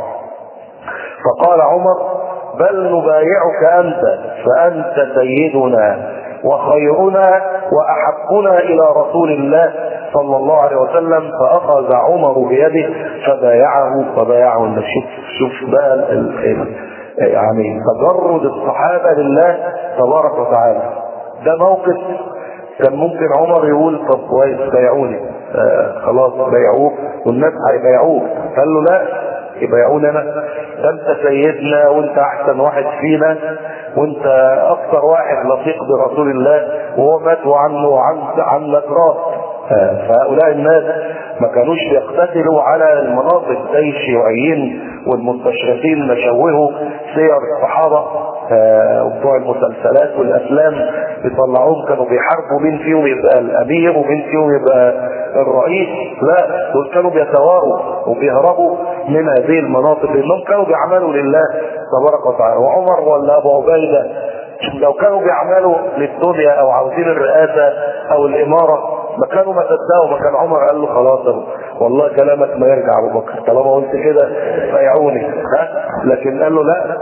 فقال عمر: بل نبايعك انت، فانت سيدنا وخيرنا واحبنا الى رسول الله صلى الله عليه وسلم. فاخذ عمر بيده فبايعه فبايعه الناس. شوف شوف بقى ال ال يعني تجرد الصحابه لله تبارك وتعالى. ده موقف كان ممكن عمر يقول: طب كويس بايعوني، آه خلاص بايعوه والناس هيبايعوه. قال له: لا، يبايعوني انا، ده انت سيدنا وانت احسن واحد فينا وانت اكثر واحد لصيق برسول الله، وهو مات عنه وعن عنك راس. فهؤلاء الناس ما كانوش بيقتتلوا على المناطق زي الشيوعيين والمستشرقين اللي شوهوا سير الصحابه وبتوع المسلسلات والافلام بيطلعوهم كانوا بيحاربوا مين فيهم يبقى الامير ومين فيهم يبقى الرئيس. لا، دول كانوا بيتواروا وبيهربوا من هذه المناطق لانهم كانوا بيعملوا لله تبارك وتعالى. وعمر ولا ابو عبيده لو كانوا بيعملوا للدنيا او عاوزين الرئاسه او الاماره ما كانوا ما صدقوا، ما كان عمر قال له: خلاص والله كلامك ما يرجع ابو بكر، طالما قلت كده بايعوني. لكن قال له: لا،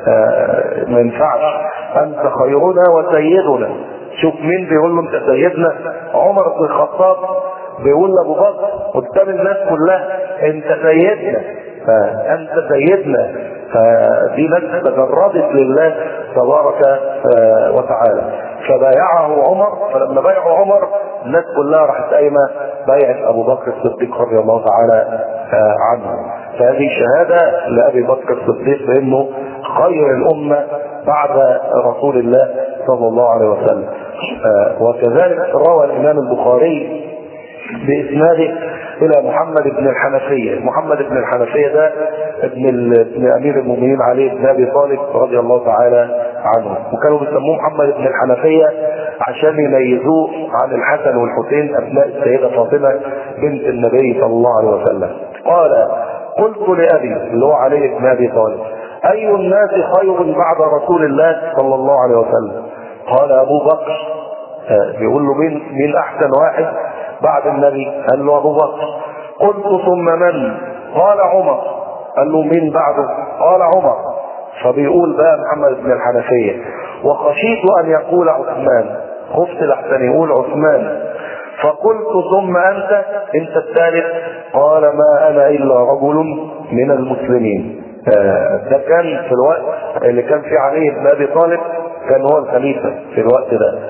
آه ما ينفعش، انت خيرنا وسيدنا. شوف مين بيقول له انت سيدنا؟ عمر بن الخطاب بيقول لابو بكر قدام الناس كلها: انت سيدنا، فانت سيدنا. فدي ناس تجردت لله تبارك وتعالى. فبايعه عمر، فلما بايعه عمر الناس كلها راحت قايمه بايعت ابو بكر الصديق رضي الله تعالى عنه. فهذه شهاده لابي بكر الصديق بانه خير الامه بعد رسول الله صلى الله عليه وسلم. وكذلك روى الامام البخاري باسناده الى محمد بن الحنفيه. محمد بن الحنفيه ده ابن, ابن امير المؤمنين علي بن ابي طالب رضي الله تعالى عنه، وكانوا بيسموه محمد بن الحنفيه عشان يميزوه عن الحسن والحسين ابناء السيده فاطمه بنت النبي صلى الله عليه وسلم. قال قلت لابي اللي هو علي بن ابي طالب اي الناس خير بعد رسول الله صلى الله عليه وسلم؟ قال ابو بكر. بيقول له مين مين احسن واحد بعد النبي؟ قال له ابو بكر. قلت ثم من؟ قال عمر. قال له مين بعده؟ قال عمر. فبيقول بقى محمد بن الحنفيه وخشيت ان يقول عثمان، خفت لحسن يقول عثمان، فقلت ثم انت انت الثالث؟ قال ما انا الا رجل من المسلمين. ده كان في الوقت اللي كان فيه علي بن ابي طالب، كان هو الخليفه في الوقت ده.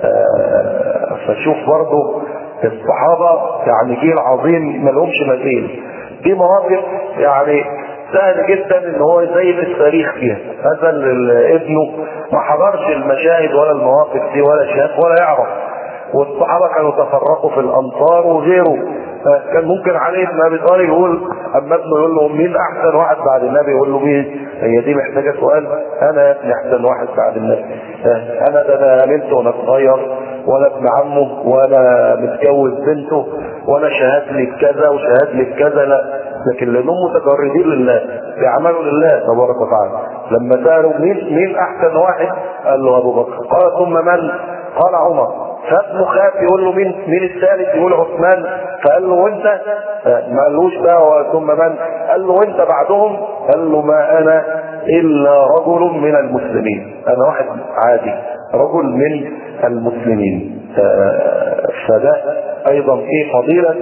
فشوف برضه الصحابه يعني جيل عظيم ما لهمش مثيل. دي مواقف يعني سهل جدا ان هو يزين التاريخ فيها. هذا ابنه ما حضرش المشاهد ولا المواقف دي ولا شاف ولا يعرف، والصحابه كانوا تفرقوا في الامصار وغيره. كان ممكن علي بن ابي طالب يقول اما ابنه يقول له مين احسن واحد بعد النبي؟ يقول له مين؟ هي دي محتاجه سؤال؟ انا يا ابني احسن واحد بعد النبي. انا ده انا عملت وانا صغير، وانا ابن عمه، وانا متجوز بنته، وانا شهاد لي بكذا وشهاد لي بكذا. لا، لكن لانهم متجردين لله بيعملوا لله تبارك وتعالى. لما سالوا مين مين احسن واحد؟ قال له ابو بكر. قال ثم من؟ قال عمر. فابنه خاف يقول له مين مين الثالث؟ يقول عثمان. فقال له وانت؟ ما قالوش بقى ثم من؟ قال له وانت بعدهم؟ قال له ما انا الا رجل من المسلمين، انا واحد عادي رجل من المسلمين. فده ايضا في فضيله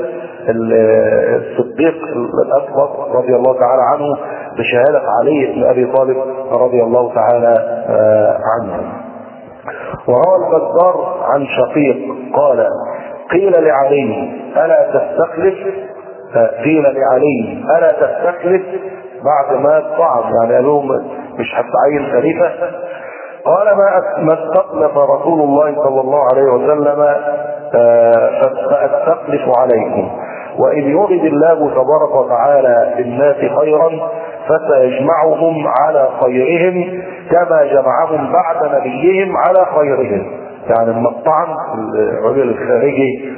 الصديق الاكبر رضي الله تعالى عنه بشهاده علي بن ابي طالب رضي الله تعالى عنه. وروى البزار عن شقيق قال قيل لعلي الا تستخلف قيل لعلي الا تستخلف بعد ما طعن، يعني قالوا مش هتعين خليفه. قال ما استخلف رسول الله صلى الله عليه وسلم فاستخلف عليكم، وإن يرد الله تبارك وتعالى بالناس خيرا فسيجمعهم على خيرهم كما جمعهم بعد نبيهم على خيرهم. يعني لما الطعن الرجل الخارجي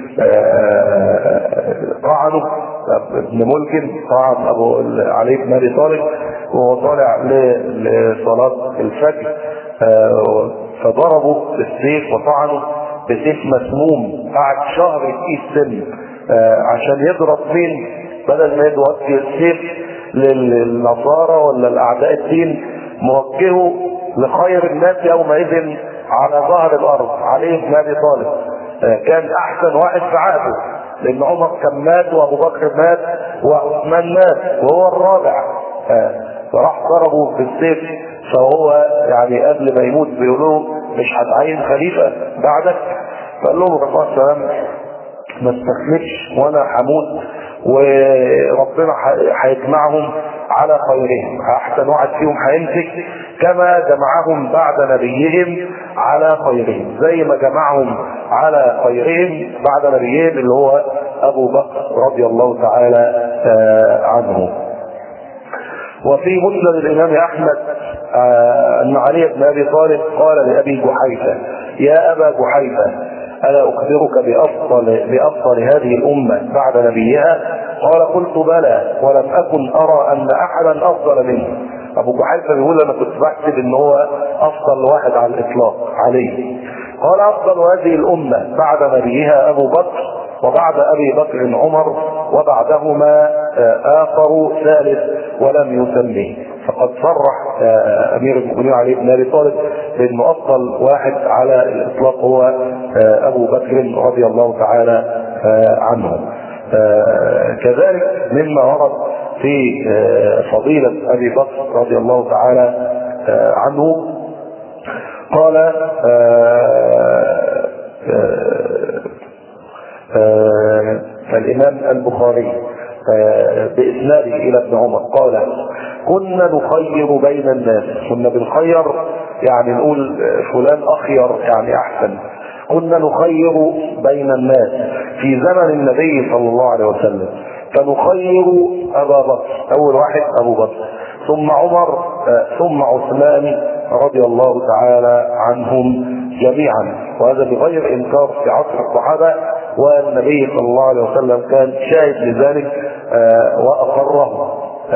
طعنه ابن ملكم، طعن ابو علي بن ابي طالب وهو طالع لصلاه الفجر، فضربوا بالسيف وطعنوا بسيف مسموم، قعد شهر يقيس سن عشان يضرب مين؟ بدل ما يوجه السيف للنصارى ولا الاعداء الدين، موجهه لخير الناس يومئذ على ظهر الارض. علي بن ابي طالب كان احسن واحد في عهده، لان عمر كان مات وابو بكر مات وعثمان مات وهو الرابع، فراح ضربه بالسيف. فهو يعني قبل ما يموت بيقولوا مش هتعين خليفه بعدك؟ فقال لهم الرسول صلى الله عليه وسلم ما استخلفش وانا هموت وربنا هيجمعهم على خيرهم، احسن واحد فيهم هيمسك كما جمعهم بعد نبيهم على خيرهم، زي ما جمعهم على خيرهم بعد نبيهم اللي هو ابو بكر رضي الله تعالى عنه. وفي مسند الامام احمد ان علي بن ابي طالب قال لابي جحيفه يا ابا جحيفه ألا أخبرك بأفضل, بأفضل هذه الأمة بعد نبيها؟ قال قلت بلى ولم أكن أرى أن أحدا أفضل منه. أبو جحيفة بيقول أنا كنت بحسب أنه هو أفضل واحد على الإطلاق عليه. قال أفضل هذه الأمة بعد نبيها أبو بكر، وبعد أبي بكر عمر، وبعدهما آخر ثالث ولم يسميه. فقد صرح أمير المؤمنين علي بن أبي طالب بأنه أفضل واحد على الإطلاق هو أبو بكر رضي الله تعالى عنه. كذلك مما ورد في فضيلة أبي بكر رضي الله تعالى عنه قال الإمام البخاري بإسناده إلى ابن عمر قال كنا نخير بين الناس، كنا بنخير يعني نقول فلان أخير يعني أحسن، كنا نخير بين الناس في زمن النبي صلى الله عليه وسلم، فنخير أبا بكر، أول واحد أبو بكر، ثم عمر، ثم عثمان، رضي الله تعالى عنهم جميعا، وهذا بغير إنكار في عصر الصحابة، والنبي صلى الله عليه وسلم كان شاهد لذلك وأقره.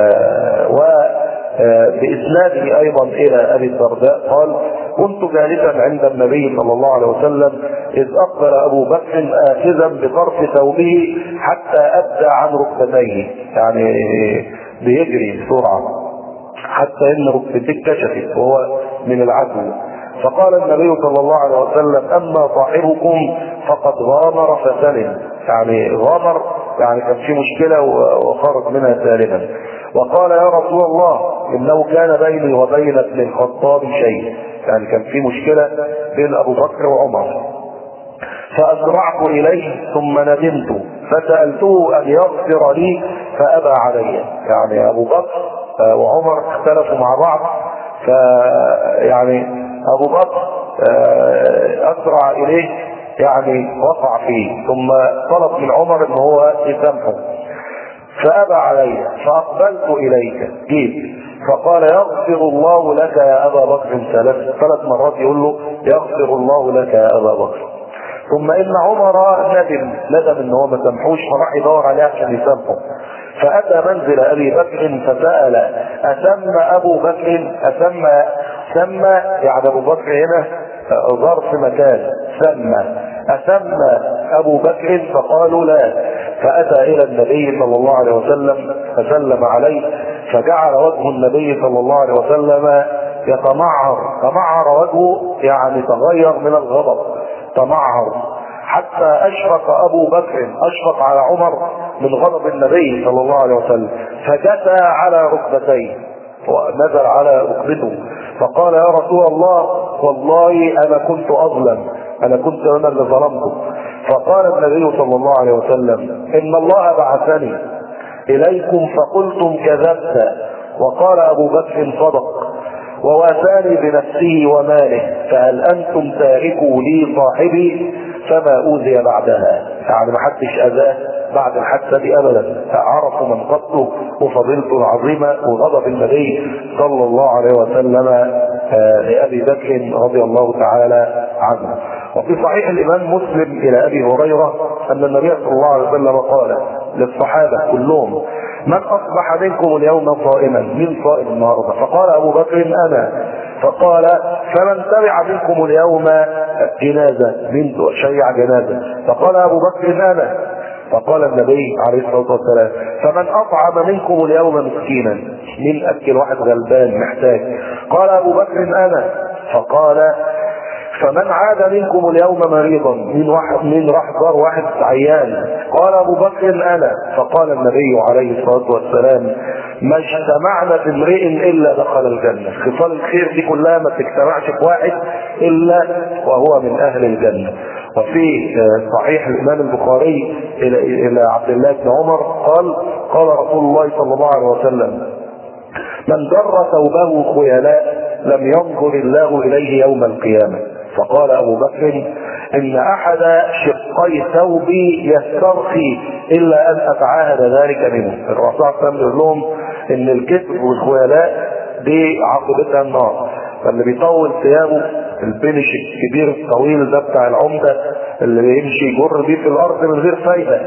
وبإسناده أيضا إلى أبي الدرداء قال: كنت جالسا عند النبي صلى الله عليه وسلم إذ أقبل أبو بكر آخذا بطرف ثوبه حتى أبدى عن ركبتيه، يعني بيجري بسرعة حتى إن ركبتيه كشفت وهو من العدو. فقال النبي صلى الله عليه وسلم: أما صاحبكم فقد غامر فسلم، يعني غامر يعني كان في مشكلة وخرج منها سالما. وقال: يا رسول الله إنه كان بيني وبين ابن الخطاب شيء، يعني كان في مشكلة بين أبو بكر وعمر. فأسرعت إليه ثم ندمت فسألته أن يغفر لي فأبى علي، يعني أبو بكر وعمر اختلفوا مع بعض، فيعني أبو بكر أسرع إليه يعني وقع فيه، ثم طلب من عمر أنه هو يسامحه فأبى علي. فأقبلت إليك جيت فقال: يغفر الله لك يا أبا بكر ثلاث ثلاث مرات يقول له: يغفر الله لك يا أبا بكر. ثم إن عمر ندم ندم أنه هو ما سامحوش، فراح يدور عليه عشان يسامحه. فأتى منزل أبي بكر فسأل: أسمى أبو بكر؟ أسمى سمى يعني أبو بكر هنا ظرف مكان، سمى أسمى أبو بكر؟ فقالوا لا. فأتى إلى النبي صلى الله عليه وسلم فسلم عليه، فجعل وجه النبي صلى الله عليه وسلم يتمعر، تمعر وجهه يعني تغير من الغضب، تمعر حتى أشفق أبو بكر، أشفق على عمر من غضب النبي صلى الله عليه وسلم، فجثى على ركبتيه ونزل على ركبته فقال: يا رسول الله والله أنا كنت أظلم، أنا كنت أنا اللي ظلمته. فقال النبي صلى الله عليه وسلم: إن الله بعثني إليكم فقلتم كذبت، وقال أبو بكر صدق، وواساني بنفسه وماله، فهل أنتم تاركوا لي صاحبي؟ فما أوذي بعدها، يعني ما حدش أذاه بعد الحادثة دي أبدا، عرفوا من قتله وفضيلته العظيمة وغضب النبي صلى الله عليه وسلم لأبي بكر رضي الله تعالى عنه. وفي صحيح الإمام مسلم إلى أبي هريرة أن النبي صلى الله عليه وسلم قال للصحابة كلهم: من أصبح منكم اليوم صائما؟ من صائم النهارده؟ فقال أبو بكر: أنا. فقال: فمن تبع منكم اليوم جنازة؟ من شيع جنازة؟ فقال أبو بكر: أنا. فقال النبي عليه الصلاة والسلام: فمن أطعم منكم اليوم مسكينا؟ من أكل واحد غلبان محتاج؟ قال أبو بكر: أنا. فقال: فمن عاد منكم اليوم مريضا؟ من واحد من راح زار واحد عيان؟ قال أبو بكر: أنا. فقال النبي عليه الصلاة والسلام: ما اجتمعنا في امرئ إلا دخل الجنة. خصال الخير دي كلها ما تجتمعش في واحد إلا وهو من أهل الجنة. وفي صحيح الإمام البخاري إلى عبد الله بن عمر قال: قال رسول الله صلى الله عليه وسلم: من در ثوبه خيلاء لم ينظر الله إليه يوم القيامة. فقال أبو بكر: إن أحد شقي ثوبي يسترخي إلا أن أتعاهد ذلك منه. الرسول صلى الله عليه وسلم يقول لهم إن الكذب والخيلاء دي عاقبتها النار، فاللي بيطول ثيابه البنش الكبير الطويل ده بتاع العمدة اللي بيمشي يجر بيه في الأرض من غير فايدة،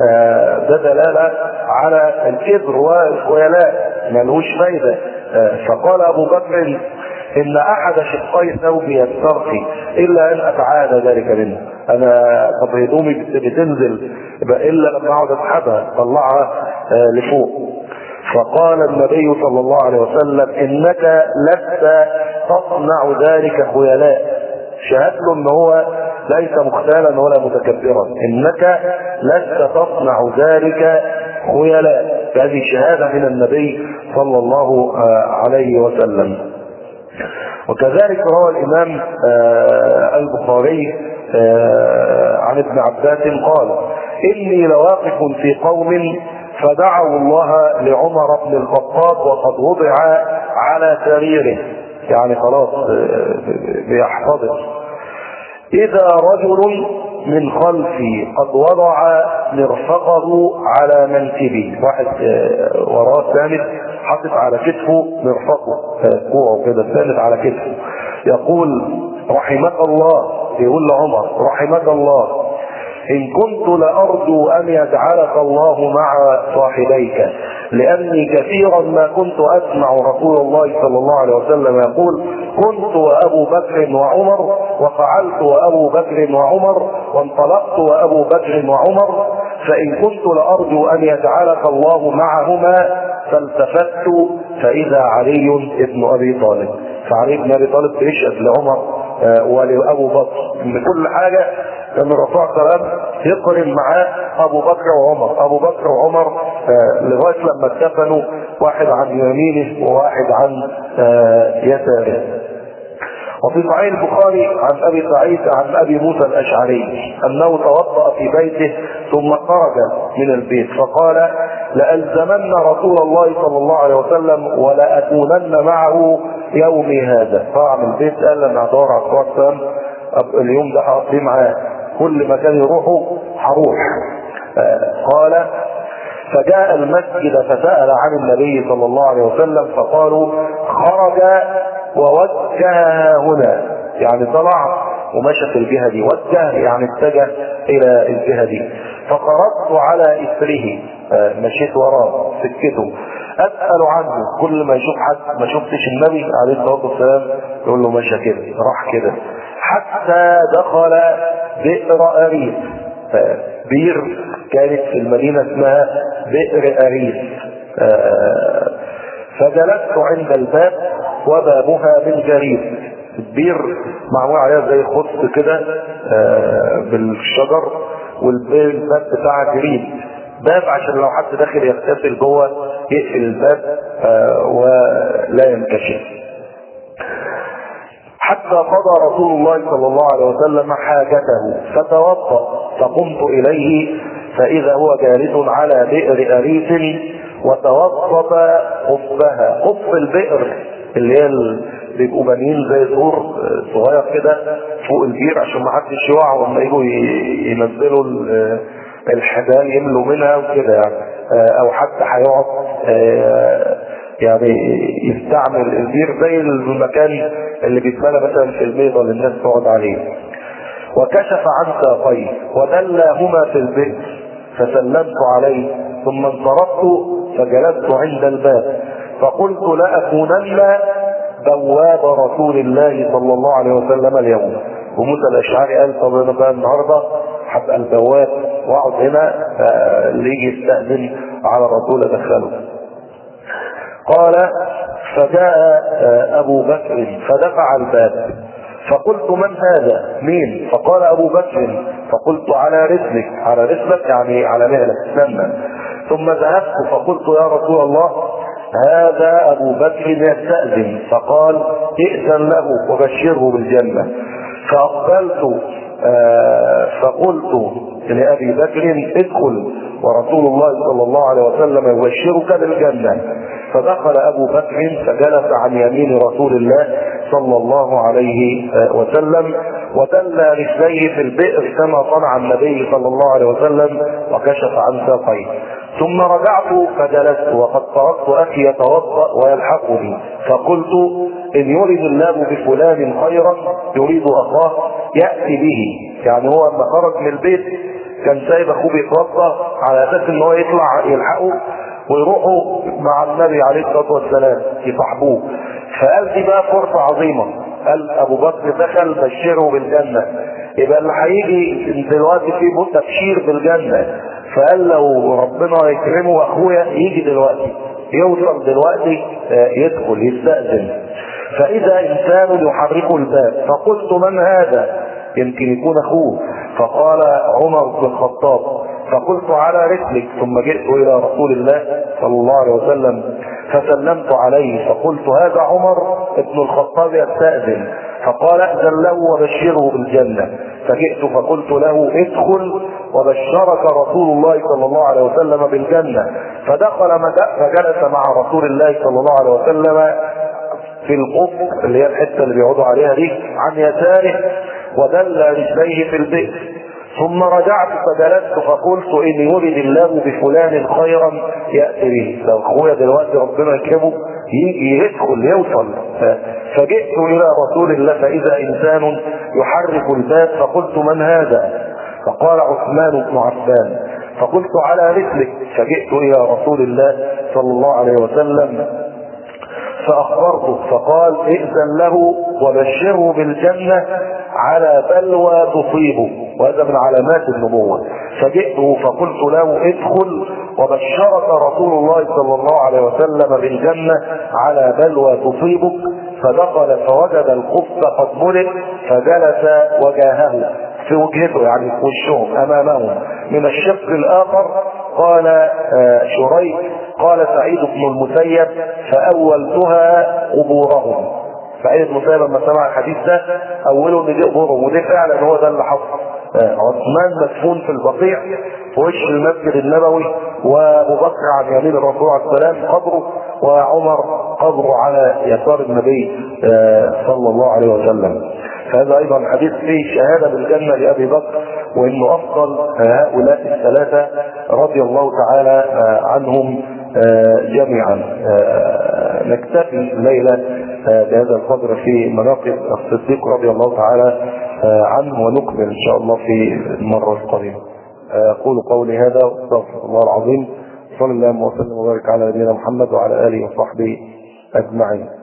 ده دلالة على الكبر والخيلاء ملهوش فايدة. فقال أبو بكر: إن أحد شقي ثوبي يسترخي إلا أن أتعاد ذلك منه. أنا طب هدومي بتنزل إلا لما أقعد أسحبها طلعها لفوق. فقال النبي صلى الله عليه وسلم: إنك لست تصنع ذلك خيلاء. شهد له ان هو ليس مختالا ولا متكبرا، انك لست تصنع ذلك خيلاء. هذه شهادة من النبي صلى الله عليه وسلم. وكذلك روى الإمام البخاري عن ابن عباس قال: إني لواقف في قوم فدعوا الله لعمر بن الخطاب وقد وضع على سريره، يعني خلاص بيحتضر، إذا رجل من خلفي قد وضع مرفقه على منكبي، واحد وراه ثالث حاطط على كتفه مرفقه كوعه كده ساند على كتفه، يقول رحمك الله، يقول لعمر رحمك الله إن كنت لأرجو أن يجعلك الله مع صاحبيك، لأني كثيرا ما كنت أسمع رسول الله صلى الله عليه وسلم يقول كنت وأبو بكر وعمر وفعلت وأبو بكر وعمر وانطلقت وأبو بكر وعمر، فإن كنت لأرجو أن يجعلك الله معهما فالتفت فإذا علي ابن أبي طالب. فعلي بن أبي طالب بيشهد لعمر ولأبو بكر من كل حاجة، لأن الرسول صلى الله عليه وسلم يقرن معاه أبو بكر وعمر، أبو بكر وعمر لغاية لما اتفنوا واحد عن يمينه وواحد عن يساره. وفي صحيح البخاري عن أبي سعيد عن أبي موسى الأشعري أنه توضأ في بيته ثم خرج من البيت فقال لألزمن رسول الله صلى الله عليه وسلم ولأكونن معه يومي هذا. طلع من البيت قال لنا هدور على الرسول صلى الله عليه وسلم اليوم ده هقضي معاه، كل مكان يروحوا هروح. قال فجاء المسجد فسأل عن النبي صلى الله عليه وسلم فقالوا خرج ووجه هنا، يعني طلع ومشى في الجهة دي، وجه يعني اتجه إلى الجهة دي. فقربت على إثره، مشيت وراه سكته أسأل عنه، كل ما يشوف حد ما شفتش النبي عليه الصلاة والسلام يقول له مشى كده راح كده، حتى دخل بئر أريس، بير كانت في المدينة اسمها بئر أريس. فجلست عند الباب وبابها من جريد، البير معمول عليها زي خط كده بالشجر، والباب بتاع جريد، باب عشان لو حد داخل يغتسل جوه يقفل الباب ولا ينكشف. حتى قضى رسول الله صلى الله عليه وسلم حاجته فتوضأ، فقمت إليه فإذا هو جالس على بئر أريس وتوسط خفها. خف البئر اللي هي بيبقوا بانيين زي سور صغير كده فوق البير عشان ما حدش يقع وما يجوا ينزلوا الحبال يملوا منها وكده يعني، او حتى هيقعد يعني يستعمل البير زي المكان اللي بيتبنى مثلا في البيضة اللي الناس تقعد عليه. وكشف عن ساقيه ودلاهما في البئر فسلمت عليه ثم انصرفت فجلست عند الباب فقلت لأكونن بواب رسول الله صلى الله عليه وسلم اليوم. وموسى الأشعري قال طب انا بقى النهارده هبقى البواب واقعد هنا اللي يجي يستأذن على الرسول ادخله. قال فجاء أبو بكر فدفع الباب فقلت من هذا مين؟ فقال أبو بكر فقلت على رسلك، على رسلك يعني على مهلك استنى. ثم ذهبت فقلت يا رسول الله هذا أبو بكر يستأذن، فقال ائذن له وبشره بالجنة. فأقبلت آه فقلت لأبي بكر ادخل ورسول الله صلى الله عليه وسلم يبشرك بالجنة. فدخل أبو بكر فجلس عن يمين رسول الله صلى الله عليه وسلم ودل رجليه في البئر كما صنع النبي صلى الله عليه وسلم وكشف عن ساقيه. ثم رجعت فجلست وقد تركت أخي يتوضأ ويلحقني فقلت إن يريد الله بفلان خيرا يريد أخاه يأتي به. يعني هو لما خرج من البيت كان سايب أخوه بيتوضأ على أساس إن هو يطلع يلحقه ويروحوا مع النبي عليه الصلاة والسلام يصاحبوه. فقال دي بقى فرصة عظيمة، قال أبو بكر دخل بشره بالجنة، يبقى اللي هيجي دلوقتي فيه تبشير بالجنة. فقال لو ربنا يكرمه واخويا يجي دلوقتي يوصل دلوقتي يدخل يستأذن. فإذا إنسان يحرك الباب فقلت من هذا؟ يمكن يكون أخوه. فقال عمر بن الخطاب. فقلت على رسلك. ثم جئت إلى رسول الله صلى الله عليه وسلم فسلمت عليه فقلت هذا عمر بن الخطاب يستأذن. فقال ائذن له وبشره بالجنة. فجئت فقلت له ادخل وبشرك رسول الله صلى الله عليه وسلم بالجنة. فدخل فجلس مع رسول الله صلى الله عليه وسلم في القف اللي هي الحته اللي بيقعدوا عليها دي عن يساره ودل رجليه في البئر. ثم رجعت فجلست فقلت إن يرد الله بفلان خيرا يأتي به. لو أخويا دلوقتي ربنا يكرمه يجي يدخل يوصل. فجئت إلى رسول الله فإذا إنسان يحرك الباب، فقلت من هذا؟ فقال عثمان بن عفان. فقلت على مثلك. فجئت إلى رسول الله صلى الله عليه وسلم فأخبرته، فقال ائذن له وبشره بالجنة على بلوى تصيبه، وهذا من علامات النبوة. فجئته فقلت له ادخل وبشرك رسول الله صلى الله عليه وسلم بالجنة على بلوى تصيبك. فدخل فوجد الخف قد ملئ، فجلس وجاهه في وجهته، يعني في وشهم امامهم. من الشق الاخر قال شريك قال سعيد بن المسيب فاولتها قبورهم. سعيد بن المسيب لما سمع الحديث ده اوله ان دي قبورهم، وده فعلا هو ده اللي حصل. عثمان مدفون في البقيع في وش المسجد النبوي، وابو بكر عن يمين الرسول عليه السلام قبره، وعمر قبره على يسار النبي صلى الله عليه وسلم. هذا ايضا حديث فيه شهاده بالجنه لابي بكر، وانه افضل هؤلاء الثلاثه رضي الله تعالى عنهم جميعا. نكتفي الليله بهذا القدر في مناقب الصديق رضي الله تعالى عنه، ونكمل ان شاء الله في المره القادمه. اقول قولي هذا واستغفر الله العظيم. صلى الله وسلم وبارك على نبينا محمد وعلى اله وصحبه اجمعين.